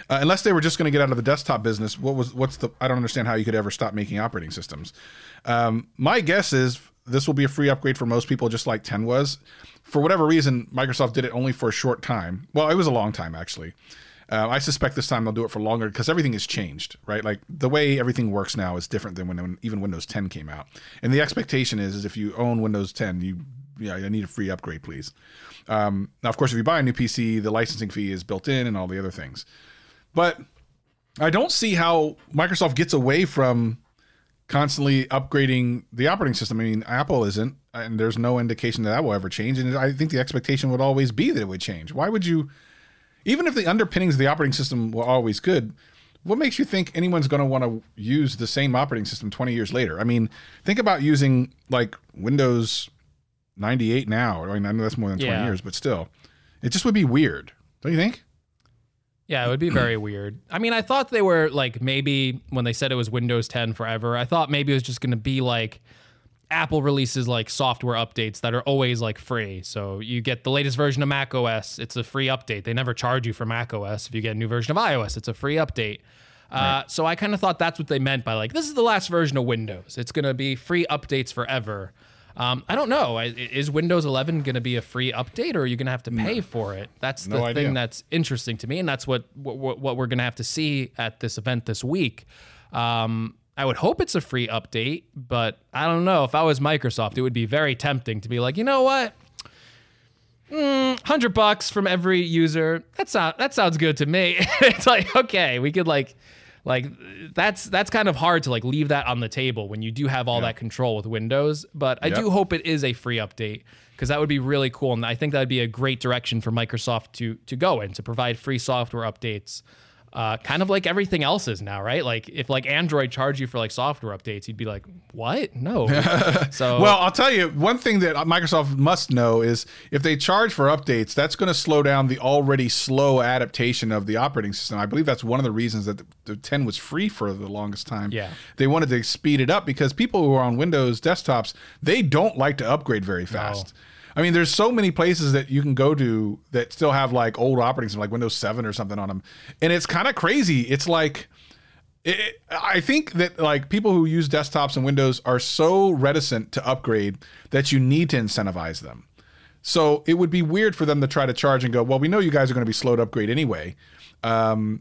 Uh, unless they were just going to get out of the desktop business, what was what's the? I don't understand how you could ever stop making operating systems. Um, my guess is this will be a free upgrade for most people, just like ten was. For whatever reason, Microsoft did it only for a short time. Well, it was a long time actually. Uh, I suspect this time they'll do it for longer because everything has changed, right? Like the way everything works now is different than when, when even Windows ten came out. And the expectation is, is if you own Windows ten, you yeah, I need a free upgrade, please. Um, now, of course, if you buy a new P C, the licensing fee is built in and all the other things. But I don't see how Microsoft gets away from constantly upgrading the operating system. I mean, Apple isn't, and there's no indication that that will ever change. And I think the expectation would always be that it would change. Why would you, even if the underpinnings of the operating system were always good, what makes you think anyone's going to want to use the same operating system twenty years later? I mean, think about using like Windows ninety-eight now. I mean, I know that's more than twenty Yeah. years, but still, it just would be weird. Don't you think? Yeah, it would be very weird. I mean, I thought they were like maybe when they said it was Windows ten forever, I thought maybe it was just going to be like Apple releases like software updates that are always like free. So you get the latest version of Mac O S, it's a free update. They never charge you for Mac O S. If you get a new version of iOS, it's a free update. Uh, so I kind of thought that's what they meant by like, this is the last version of Windows. It's going to be free updates forever. Um, I don't know. I- Is Windows eleven going to be a free update, or are you going to have to pay for it? That's the No idea. thing that's interesting to me, and that's what what, what we're going to have to see at this event this week. Um, I would hope it's a free update, but I don't know. If I was Microsoft, it would be very tempting to be like, you know what? Mm, hundred bucks from every user. That sound that sounds good to me. It's like, okay, we could like. Like that's that's kind of hard to like leave that on the table when you do have all that control with Windows. But I Yep. do hope it is a free update because that would be really cool, and I think that would be a great direction for Microsoft to to go in, to provide free software updates. Uh, kind of like everything else is now, right? Like if like Android charged you for like software updates, you'd be like, what? No. So Well, I'll tell you, one thing that Microsoft must know is if they charge for updates, that's going to slow down the already slow adaptation of the operating system. I believe that's one of the reasons that the, the ten was free for the longest time. Yeah. They wanted to speed it up because people who are on Windows desktops, they don't like to upgrade very fast. I mean, there's so many places that you can go to that still have like old operating systems, like Windows seven or something on them. And it's kind of crazy. It's like, it, I think that like people who use desktops and Windows are so reticent to upgrade that you need to incentivize them. So it would be weird for them to try to charge and go, well, we know you guys are going to be slow to upgrade anyway. Um,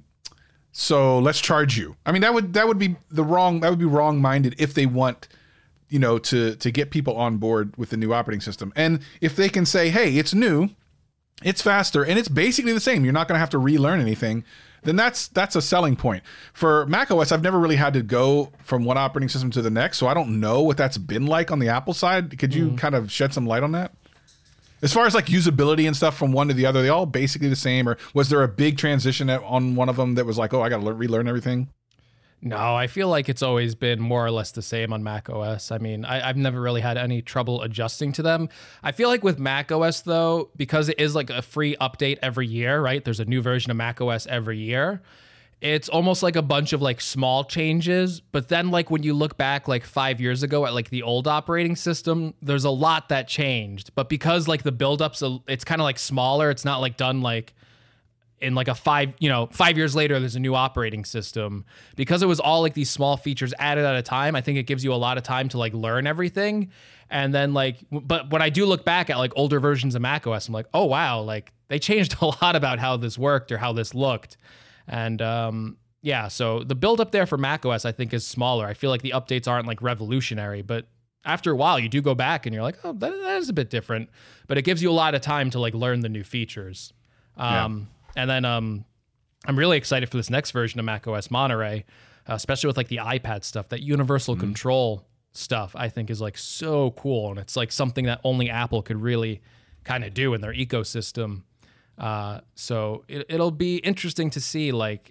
so let's charge you. I mean, that would, that would be the wrong, that would be wrong-minded if they want, you know, to, to get people on board with the new operating system. And if they can say, hey, it's new, it's faster, and it's basically the same, you're not going to have to relearn anything, then that's that's a selling point. For macOS, I've never really had to go from one operating system to the next, so I don't know what that's been like on the Apple side. Could you kind of shed some light on that? As far as like usability and stuff from one to the other, are they all basically the same, or was there a big transition at- on one of them that was like, oh, I got to relearn everything? No, I feel like it's always been more or less the same on Mac O S. I mean, I, I've never really had any trouble adjusting to them. I feel like with Mac O S, though, because it is like a free update every year, right? There's a new version of Mac O S every year. It's almost like a bunch of like small changes. But then like when you look back like five years ago at like the old operating system, there's a lot that changed. But because like the build-up's, a, it's kind of like smaller. It's not like done like in like a five, you know, five years later, there's a new operating system. Because it was all like these small features added at a time, I think it gives you a lot of time to like learn everything. And then like, but when I do look back at like older versions of macOS, I'm like, oh wow, like they changed a lot about how this worked or how this looked. And um, yeah, so the build up there for macOS, I think, is smaller. I feel like the updates aren't like revolutionary, but after a while you do go back and you're like, oh, that, that is a bit different, but it gives you a lot of time to like learn the new features. Um, And then um, I'm really excited for this next version of macOS Monterey, uh, especially with like the iPad stuff. That universal Mm-hmm. control stuff, I think, is like so cool, and it's like something that only Apple could really kind of do in their ecosystem. Uh, so it, it'll be interesting to see. Like,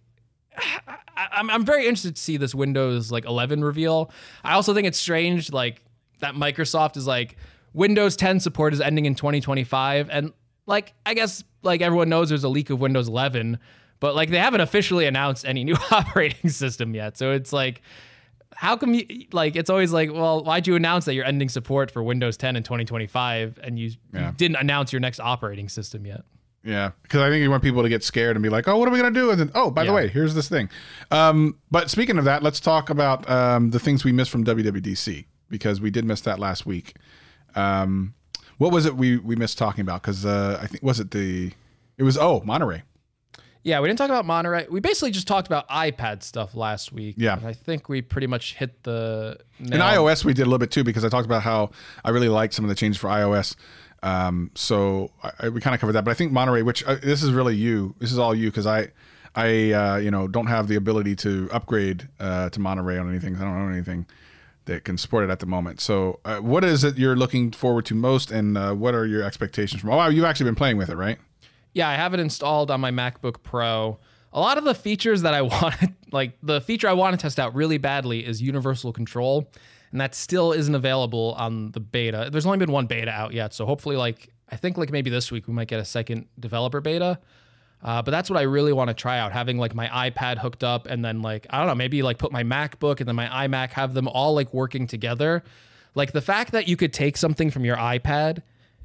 I, I'm I'm very interested to see this Windows like eleven reveal. I also think it's strange like that Microsoft is like Windows ten support is ending in twenty twenty-five, and like I guess like everyone knows there's a leak of Windows eleven, but like they haven't officially announced any new operating system yet. So it's like, how come you like? It's always like, well, why'd you announce that you're ending support for Windows ten in twenty twenty-five and you, Yeah. you didn't announce your next operating system yet? Yeah, because I think you want people to get scared and be like, "Oh, what are we gonna do?" And then, "Oh, by the Yeah. way, here's this thing." Um, but speaking of that, let's talk about um, the things we missed from W W D C, because we did miss that last week. Um, what was it we we missed talking about? Because uh, I think was it the it was oh Monterey. Yeah, we didn't talk about Monterey. We basically just talked about iPad stuff last week. Yeah. And I think we pretty much hit the In nail. iOS, we did a little bit too, because I talked about how I really liked some of the changes for iOS. Um, so I, I, we kind of covered that, but I think Monterey, which uh, this is really you, this is all you, because I, I, uh, you know, don't have the ability to upgrade uh, to Monterey on anything. I don't own anything that can support it at the moment. So, uh, what is it you're looking forward to most, and uh, what are your expectations from? Oh, wow, you've actually been playing with it, right? Yeah, I have it installed on my MacBook Pro. A lot of the features that I wanted, like the feature I want to test out really badly is universal control. And that still isn't available on the beta. There's only been one beta out yet. So hopefully, like, I think like maybe this week we might get a second developer beta. Uh, but that's what I really want to try out, having like my iPad hooked up and then like, I don't know, maybe like put my MacBook and then my iMac, have them all like working together. Like the fact that you could take something from your iPad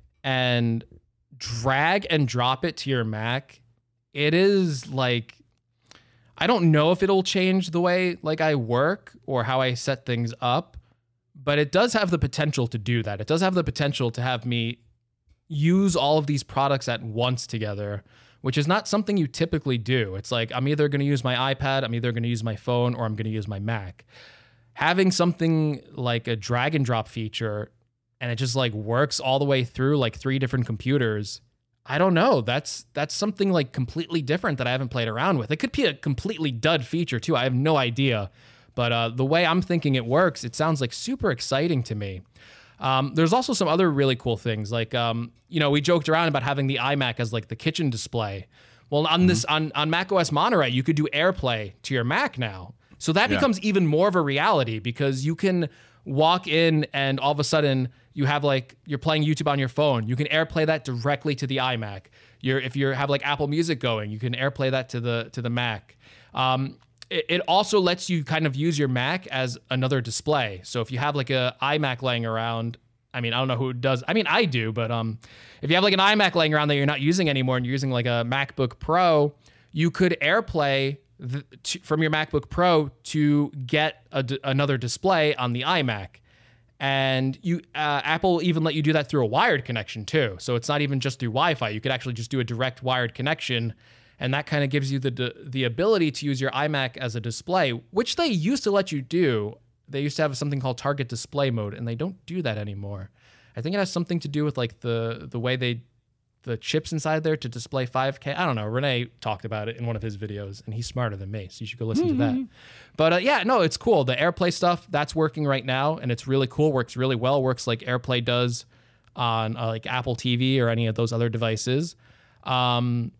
and drag and drop it to your Mac, it is like, I don't know if it'll change the way like I work or how I set things up, but it does have the potential to do that. It does have the potential to have me use all of these products at once together, which is not something you typically do. It's like, I'm either going to use my iPad, I'm either going to use my phone, or I'm going to use my Mac. Having something like a drag and drop feature and it just like works all the way through like three different computers, I don't know. That's that's something like completely different that I haven't played around with. It could be a completely dud feature too. I have no idea. But uh, the way I'm thinking it works, it sounds like super exciting to me. Um, there's also some other really cool things. Like, um, you know, we joked around about having the iMac as like the kitchen display. Well, on mm-hmm. this on, on macOS Monterey, you could do AirPlay to your Mac now. So that yeah. becomes even more of a reality, because you can walk in and all of a sudden you have like, you're playing YouTube on your phone. You can AirPlay that directly to the iMac. You're, if you have like Apple Music going, you can AirPlay that to the to the Mac. Um, it, it also lets you kind of use your Mac as another display. So if you have like a iMac laying around, I mean, I don't know who does. I mean, I do, but um, if you have like an iMac laying around that you're not using anymore and you're using like a MacBook Pro, you could AirPlay the, to, from your MacBook Pro to get a d- another display on the iMac. And you, uh, Apple even let you do that through a wired connection too. So it's not even just through Wi-Fi. You could actually just do a direct wired connection, and that kind of gives you the the ability to use your iMac as a display, which they used to let you do. They used to have something called target display mode, and they don't do that anymore. I think it has something to do with like the the way they the chips inside there to display five K. I don't know. Renee talked about it in one of his videos, and he's smarter than me, so you should go listen mm-hmm. to that. But uh, yeah, no, it's cool. The AirPlay stuff, that's working right now, and it's really cool. Works really well. Works like AirPlay does on uh, like Apple T V or any of those other devices. Um,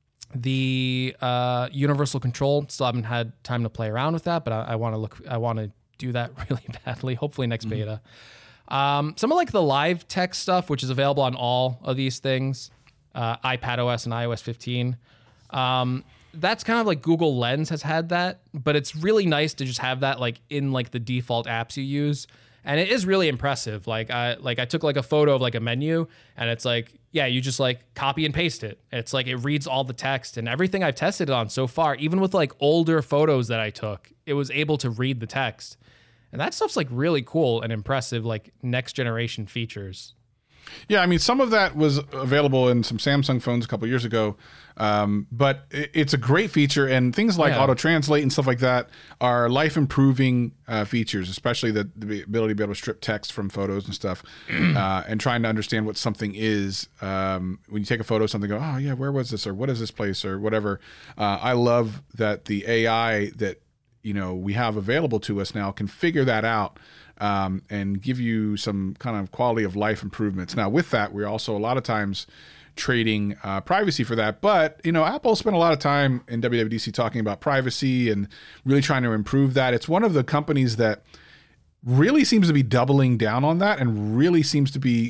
the uh, universal control, still haven't had time to play around with that, but I, I want to look. I want to do that really badly. Hopefully next mm-hmm. beta. Um, some of like the live text stuff, which is available on all of these things, uh, iPadOS and iOS fifteen. Um, that's kind of like Google Lens has had that, but it's really nice to just have that like in like the default apps you use. And it is really impressive. Like I like I took like a photo of like a menu, and it's like, yeah, you just like copy and paste it. It's like it reads all the text, and everything I've tested it on so far, even with like older photos that I took, it was able to read the text. And that stuff's like really cool and impressive, like next generation features. Yeah, I mean, some of that was available in some Samsung phones a couple years ago, um, but it, it's a great feature, and things like yeah. auto translate and stuff like that are life improving uh, features, especially the, the ability to be able to strip text from photos and stuff, uh, and trying to understand what something is. Um, when you take a photo of something, go, oh yeah, where was this, or what is this place, or whatever. Uh, I love that the A I that you know we have available to us now can figure that out. Um, and give you some kind of quality of life improvements. Now, with that, we're also a lot of times trading uh, privacy for that. But, you know, Apple spent a lot of time in W W D C talking about privacy and really trying to improve that. It's one of the companies that really seems to be doubling down on that and really seems to be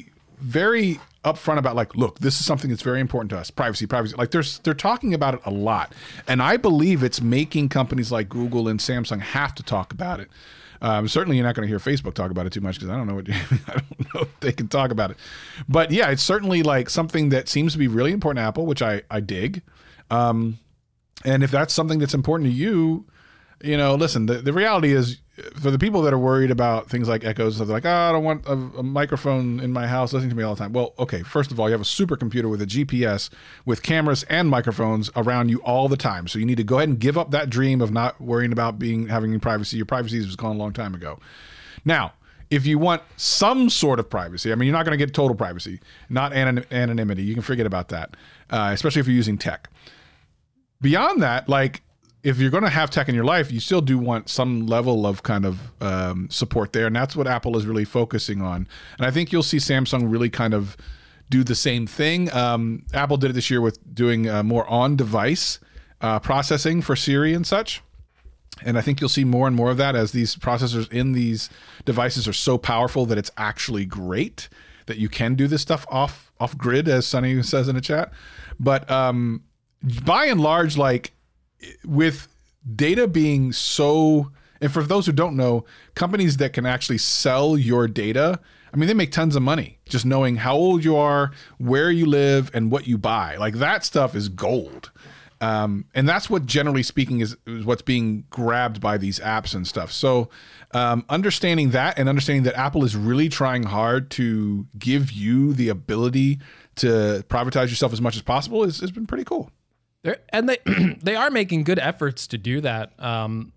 very upfront about like, look, this is something that's very important to us. Privacy, privacy. Like there's they're talking about it a lot. And I believe it's making companies like Google and Samsung have to talk about it. Um, certainly you're not going to hear Facebook talk about it too much because I don't know what I don't know if they can talk about it. But yeah, it's certainly like something that seems to be really important to Apple, which I, I dig. Um, and if that's something that's important to you, you know, listen, the, the reality is for the people that are worried about things like echoes, so they're like, oh, I don't want a, a microphone in my house listening to me all the time. Well, okay, first of all, you have a supercomputer with a G P S with cameras and microphones around you all the time. So you need to go ahead and give up that dream of not worrying about being having any privacy. Your privacy was gone a long time ago. Now, if you want some sort of privacy, I mean, you're not going to get total privacy, not anon- anonymity. You can forget about that, uh, especially if you're using tech. Beyond that, like, if you're going to have tech in your life, you still do want some level of kind of um, support there. And that's what Apple is really focusing on. And I think you'll see Samsung really kind of do the same thing. Um, Apple did it this year with doing uh, more on-device uh, processing for Siri and such. And I think you'll see more and more of that as these processors in these devices are so powerful that it's actually great that you can do this stuff off, off grid, as Sonny says in the chat. But um, by and large, like, with data being so, and for those who don't know, companies that can actually sell your data, I mean, they make tons of money just knowing how old you are, where you live, and what you buy. Like that stuff is gold. Um, and that's what, generally speaking, is, is what's being grabbed by these apps and stuff. So um, understanding that and understanding that Apple is really trying hard to give you the ability to privatize yourself as much as possible is, has been pretty cool. They're, and they they are making good efforts to do that um,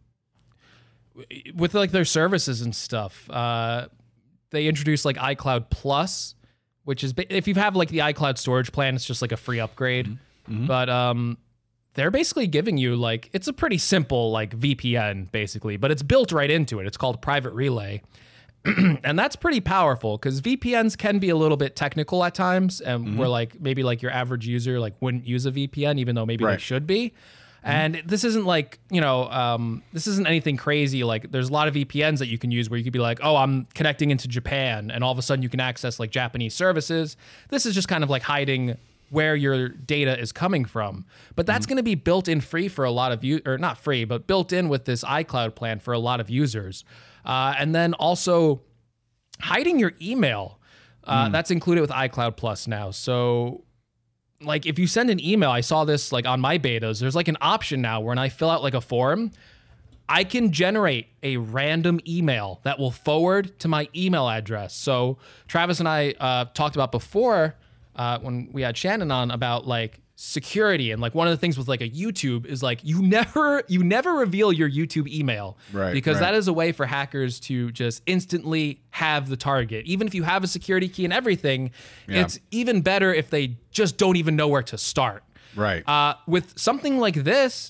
with like their services and stuff. Uh, they introduced like iCloud Plus, which is if you have like the iCloud storage plan, it's just like a free upgrade. Mm-hmm. But um, they're basically giving you like it's a pretty simple like V P N basically, but it's built right into it. It's called Private Relay. And that's pretty powerful because V P Ns can be a little bit technical at times, and mm-hmm. where like maybe like your average user like wouldn't use a V P N even though maybe right. they should be. Mm-hmm. And this isn't like, you know, um, this isn't anything crazy. Like there's a lot of V P Ns that you can use where you could be like, oh, I'm connecting into Japan, and all of a sudden you can access like Japanese services. This is just kind of like hiding where your data is coming from. But that's mm-hmm. going to be built in free for a lot of you, or not free, but built in with this iCloud plan for a lot of users. Uh, and then also hiding your email. Uh, mm. That's included with iCloud Plus now. So like if you send an email, I saw this like on my betas, there's like an option now where when I fill out like a form, I can generate a random email that will forward to my email address. So Travis and I uh, talked about before uh, when we had Shannon on about like security, and like one of the things with like a YouTube is like you never you never reveal your YouTube email, right? Because right. that is a way for hackers to just instantly have the target. Even if you have a security key and everything, yeah. it's even better if they just don't even know where to start. Right. Uh, with something like this,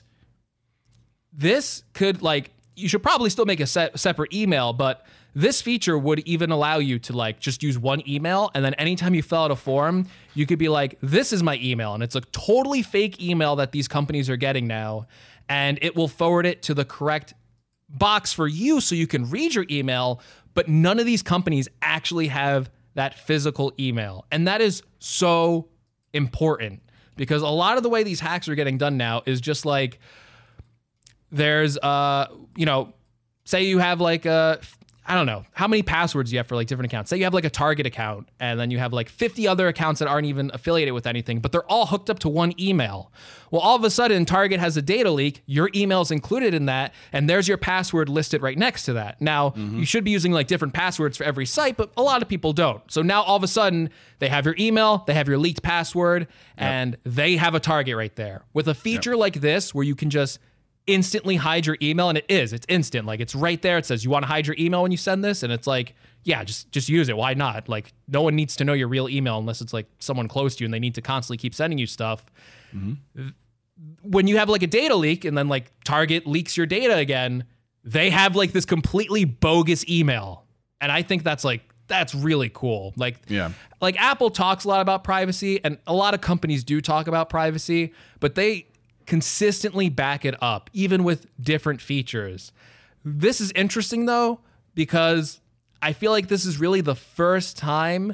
this could like you should probably still make a set, separate email, but this feature would even allow you to like just use one email, and then anytime you fill out a form, you could be like, this is my email, and it's a totally fake email that these companies are getting now, and it will forward it to the correct box for you so you can read your email, but none of these companies actually have that physical email. And that is so important because a lot of the way these hacks are getting done now is just like, there's, uh, you know, say you have like a, I don't know how many passwords you have for like different accounts. Say you have like a Target account, and then you have like fifty other accounts that aren't even affiliated with anything, but they're all hooked up to one email. Well, all of a sudden Target has a data leak, your email's included in that, and there's your password listed right next to that. Now, mm-hmm. you should be using like different passwords for every site, but a lot of people don't. So now all of a sudden they have your email, they have your leaked password, yep. and they have a target right there. With a feature yep. like this where you can just instantly hide your email, and it is it's instant, like it's right there. It says you want to hide your email when you send this, and it's like, yeah, just just use it. Why not? Like no one needs to know your real email unless it's like someone close to you and they need to constantly keep sending you stuff. Mm-hmm. When you have like a data leak and then like Target leaks your data again, they have like this completely bogus email, and I think that's like that's really cool. Like yeah like Apple talks a lot about privacy, and a lot of companies do talk about privacy, but they consistently back it up, even with different features. This is interesting though, because I feel like this is really the first time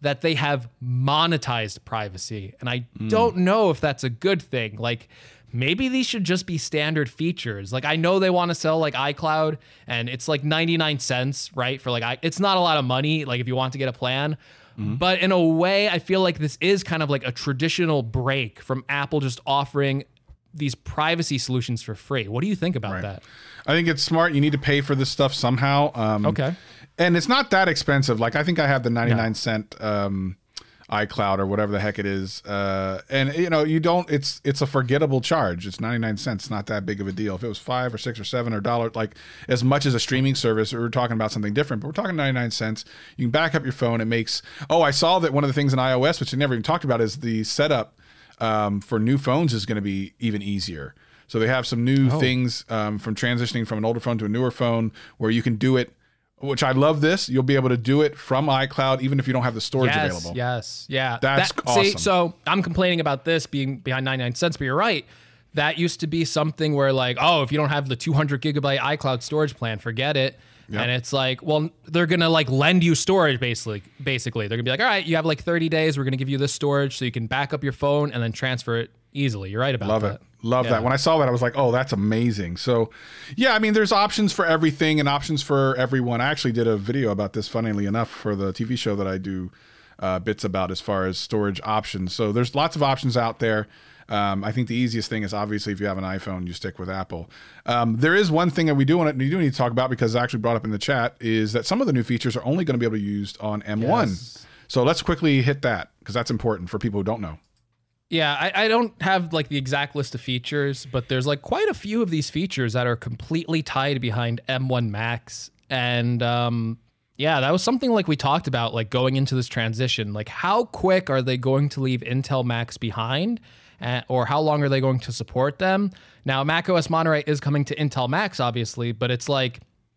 that they have monetized privacy. And I don't know if that's a good thing. Like, maybe these should just be standard features. Like, I know they want to sell like iCloud and it's like ninety-nine cents, right? For like, I, it's not a lot of money. Like if you want to get a plan, mm-hmm. but in a way, I feel like this is kind of like a traditional break from Apple just offering these privacy solutions for free. What do you think about Right. that? I think it's smart. You need to pay for this stuff somehow. Um, Okay. And it's not that expensive. Like I think I have the ninety-nine No. cent um, iCloud or whatever the heck it is. Uh, and you know, you don't, it's, it's a forgettable charge. It's ninety-nine cents. It's not that big of a deal. If it was five or six or seven or dollar, like as much as a streaming service, we're talking about something different, but we're talking ninety-nine cents. You can back up your phone. It makes, oh, I saw that one of the things in iOS, which I never even talked about, is the setup um, for new phones is going to be even easier. So they have some new Oh. things um, from transitioning from an older phone to a newer phone where you can do it, which I love this. You'll be able to do it from iCloud even if you don't have the storage yes, available. Yes, yeah. That's that, awesome. See, so I'm complaining about this being behind ninety-nine cents, but you're right. That used to be something where like, oh, if you don't have the two hundred gigabyte iCloud storage plan, forget it. Yep. And it's like, well, they're going to like lend you storage basically. Basically, they're going to be like, all right, you have like thirty days. We're going to give you this storage so you can back up your phone and then transfer it easily. You're right about Love that. it. Love Yeah. that. When I saw that, I was like, oh, that's amazing. So, yeah, I mean, there's options for everything and options for everyone. I actually did a video about this, funnily enough, for the T V show that I do uh, bits about as far as storage options. So there's lots of options out there. Um, I think the easiest thing is obviously if you have an iPhone, you stick with Apple. Um, there is one thing that we do want to, we do need to talk about because it's actually brought up in the chat is that some of the new features are only going to be able to be used on M one. Yes. So let's quickly hit that because that's important for people who don't know. Yeah, I, I don't have like the exact list of features, but there's like quite a few of these features that are completely tied behind M one Max. And um, yeah, that was something like we talked about, like going into this transition. Like, how quick are they going to leave Intel Macs behind? Uh, or how long are they going to support them? Now, macOS Monterey is coming to Intel Macs, obviously, but it's like,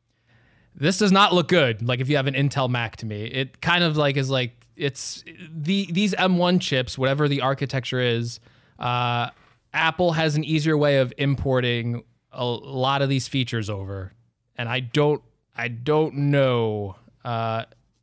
this does not look good. Like if you have an Intel Mac to me, it kind of like is like, it's the these M one chips, whatever the architecture is, uh, Apple has an easier way of importing a lot of these features over. And I don't, I don't know uh,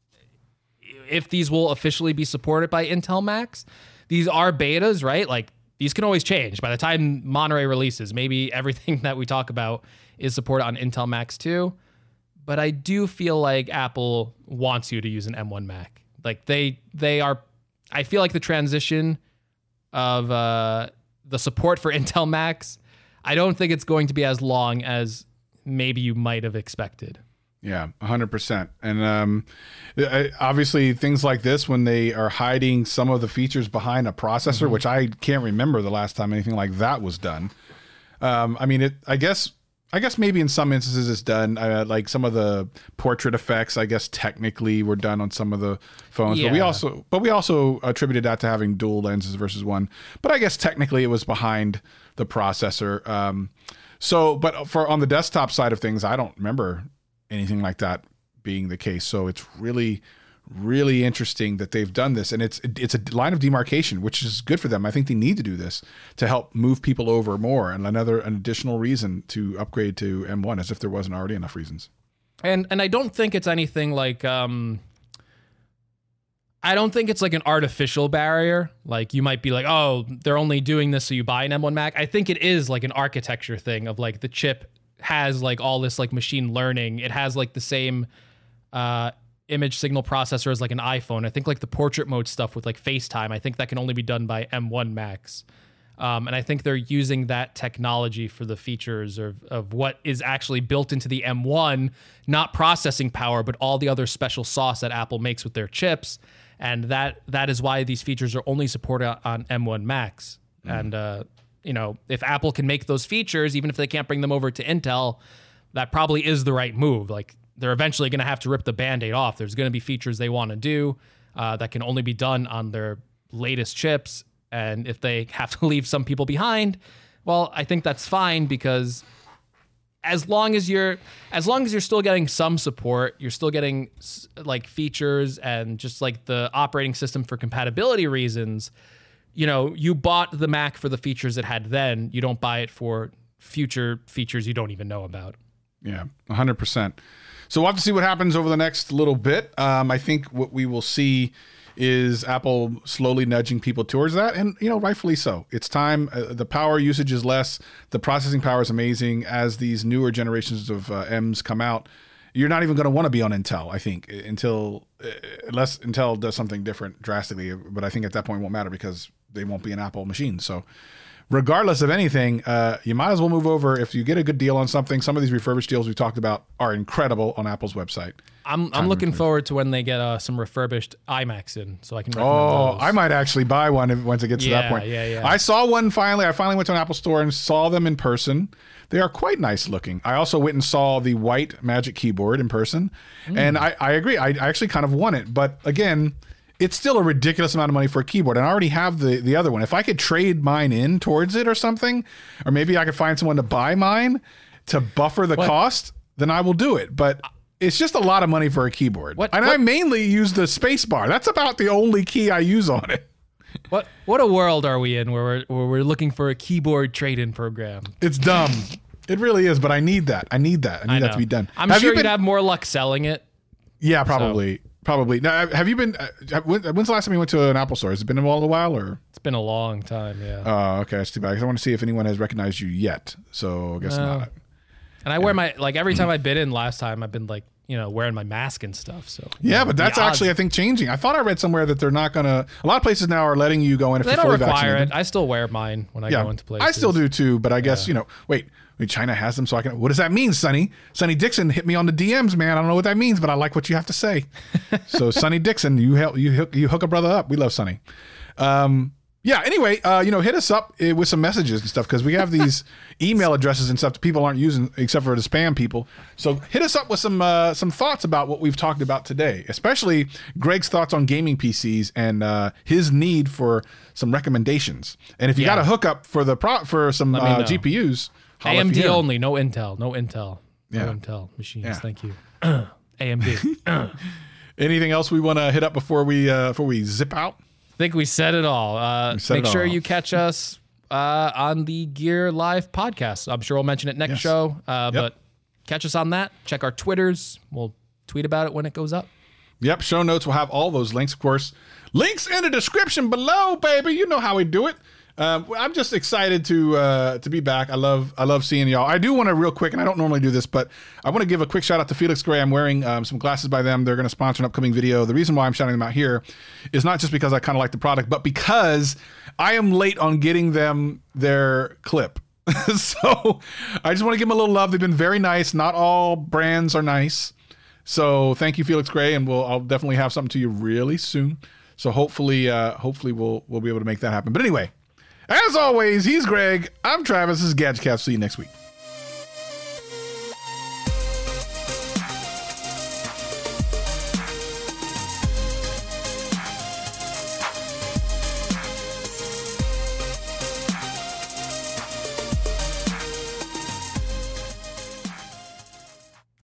if these will officially be supported by Intel Macs. These are betas, right? Like these can always change. By the time Monterey releases, maybe everything that we talk about is supported on Intel Macs too. But I do feel like Apple wants you to use an M one Mac. Like they they are, I feel like the transition of uh, the support for Intel Macs, I don't think it's going to be as long as maybe you might have expected. Yeah, one hundred percent. And um, I- obviously things like this, when they are hiding some of the features behind a processor, which I can't remember the last time anything like that was done. Um, I mean, it. I guess I guess maybe in some instances it's done. Uh, like some of the portrait effects, I guess technically were done on some of the phones. But we Yeah. also but we also attributed that to having dual lenses versus one. But I guess technically it was behind the processor. Um, so, but for on the desktop side of things, I don't remember anything like that being the case. So it's really, really interesting that they've done this, and it's it's a line of demarcation, which is good for them. I think they need to do this to help move people over more, and another an additional reason to upgrade to M one, as if there wasn't already enough reasons. And and I don't think it's anything like um I don't think it's like an artificial barrier. Like you might be like, oh, they're only doing this so you buy an M one Mac. I think it is like an architecture thing of like the chip has like all this like machine learning. It has like the same uh image signal processor as like an iPhone. I think like the portrait mode stuff with like FaceTime, I think that can only be done by M one Macs. Um, and I think they're using that technology for the features of, of what is actually built into the M one, not processing power, but all the other special sauce that Apple makes with their chips. And that that is why these features are only supported on M one Macs. Mm. And, uh, you know, if Apple can make those features, even if they can't bring them over to Intel, that probably is the right move. Like, they're eventually going to have to rip the Band-Aid off. There's going to be features they want to do uh, that can only be done on their latest chips. And if they have to leave some people behind, well, I think that's fine, because as long as you're as long as you're still getting some support, you're still getting like features and just like the operating system for compatibility reasons. You know, you bought the Mac for the features it had then. You don't buy it for future features you don't even know about. Yeah, one hundred percent. So we'll have to see what happens over the next little bit. Um, I think what we will see is Apple slowly nudging people towards that, and you know, rightfully so. It's time. Uh, the power usage is less. The processing power is amazing. As these newer generations of uh, M's come out, you're not even going to want to be on Intel, I think, until uh, unless Intel does something different drastically. But I think at that point it won't matter because they won't be an Apple machine. So regardless of anything, uh, you might as well move over. If you get a good deal on something, some of these refurbished deals we talked about are incredible on Apple's website. I'm I'm looking forward to when they get uh, some refurbished iMacs in, so I can recommend Oh, those. I might actually buy one if, once it gets to that Yeah, point. yeah, yeah. I saw one finally. I finally went to an Apple store and saw them in person. They are quite nice looking. I also went and saw the white Magic Keyboard in person, Mm. and I, I agree. I, I actually kind of want it, but again, it's still a ridiculous amount of money for a keyboard, and I already have the the other one. If I could trade mine in towards it or something, or maybe I could find someone to buy mine to buffer the What? cost, then I will do it. But it's just a lot of money for a keyboard. What- and what- I mainly use the space bar. That's about the only key I use on it. What what a world are we in where we're where we're looking for a keyboard trade-in program? It's dumb. It really is, but I need that. I need that. I need I that know. to be done. I'm Have sure you you'd been, have more luck selling it. Yeah, probably. Probably. Now, have you been, uh, when- when's the last time you went to an Apple store? Has it been a little while or? It's been a long time, yeah. Oh, okay. That's too bad. 'Cause I want to see if anyone has recognized you yet. So I guess No. not. And I wear my like every time I've been in last time I've been like, you know, wearing my mask and stuff. So you Yeah, know, but that's the odds- actually, I think, changing. I thought I read somewhere that they're not going to, a lot of places now are letting you go in if they you're don't fully require vaccinated. it. I still wear mine when I Yeah, go into places. I still do too, but I guess, you know, wait, wait, China has them, so I can, what does that mean, Sonny? Sonny Dixon hit me on the D Ms, man. I don't know what that means, but I like what you have to say. So Sonny Dixon, you help, you hook, you hook a brother up. We love Sonny. Um, yeah, anyway, uh, you know, hit us up uh, with some messages and stuff because we have these email addresses and stuff that people aren't using except for the spam people. So hit us up with some uh, some thoughts about what we've talked about today, especially Greg's thoughts on gaming P Cs and uh, his need for some recommendations. And if you Yeah. got a hookup for the pro- for some me uh, know. G P Us, holla A M if D you hear 'em. only, no Intel, no Intel, Yeah. no Intel machines. Yeah. Thank you. A M D. I Anything else we want to hit up before we uh, before we zip out? think we said it all. Uh, said make it sure all. you catch us uh, on the Gear Live podcast. I'm sure we'll mention it next Yes. show. Uh, Yep. But catch us on that. Check our Twitters. We'll tweet about it when it goes up. Yep, show notes will have all those links, of course. Links in the description below, baby. You know how we do it. Um, I'm just excited to uh, to be back. I love I love seeing y'all. I do want to real quick, and I don't normally do this, but I want to give a quick shout out to Felix Gray. I'm wearing um, some glasses by them. They're going to sponsor an upcoming video. The reason why I'm shouting them out here is not just because I kind of like the product, but because I am late on getting them their clip. So I just want to give them a little love. They've been very nice. Not all brands are nice. So thank you, Felix Gray, and we'll I'll definitely have something to you really soon. So hopefully, uh, hopefully we'll we'll be able to make that happen. But anyway, as always, he's Greg. I'm Travis. This is GadgetCast. See you next week.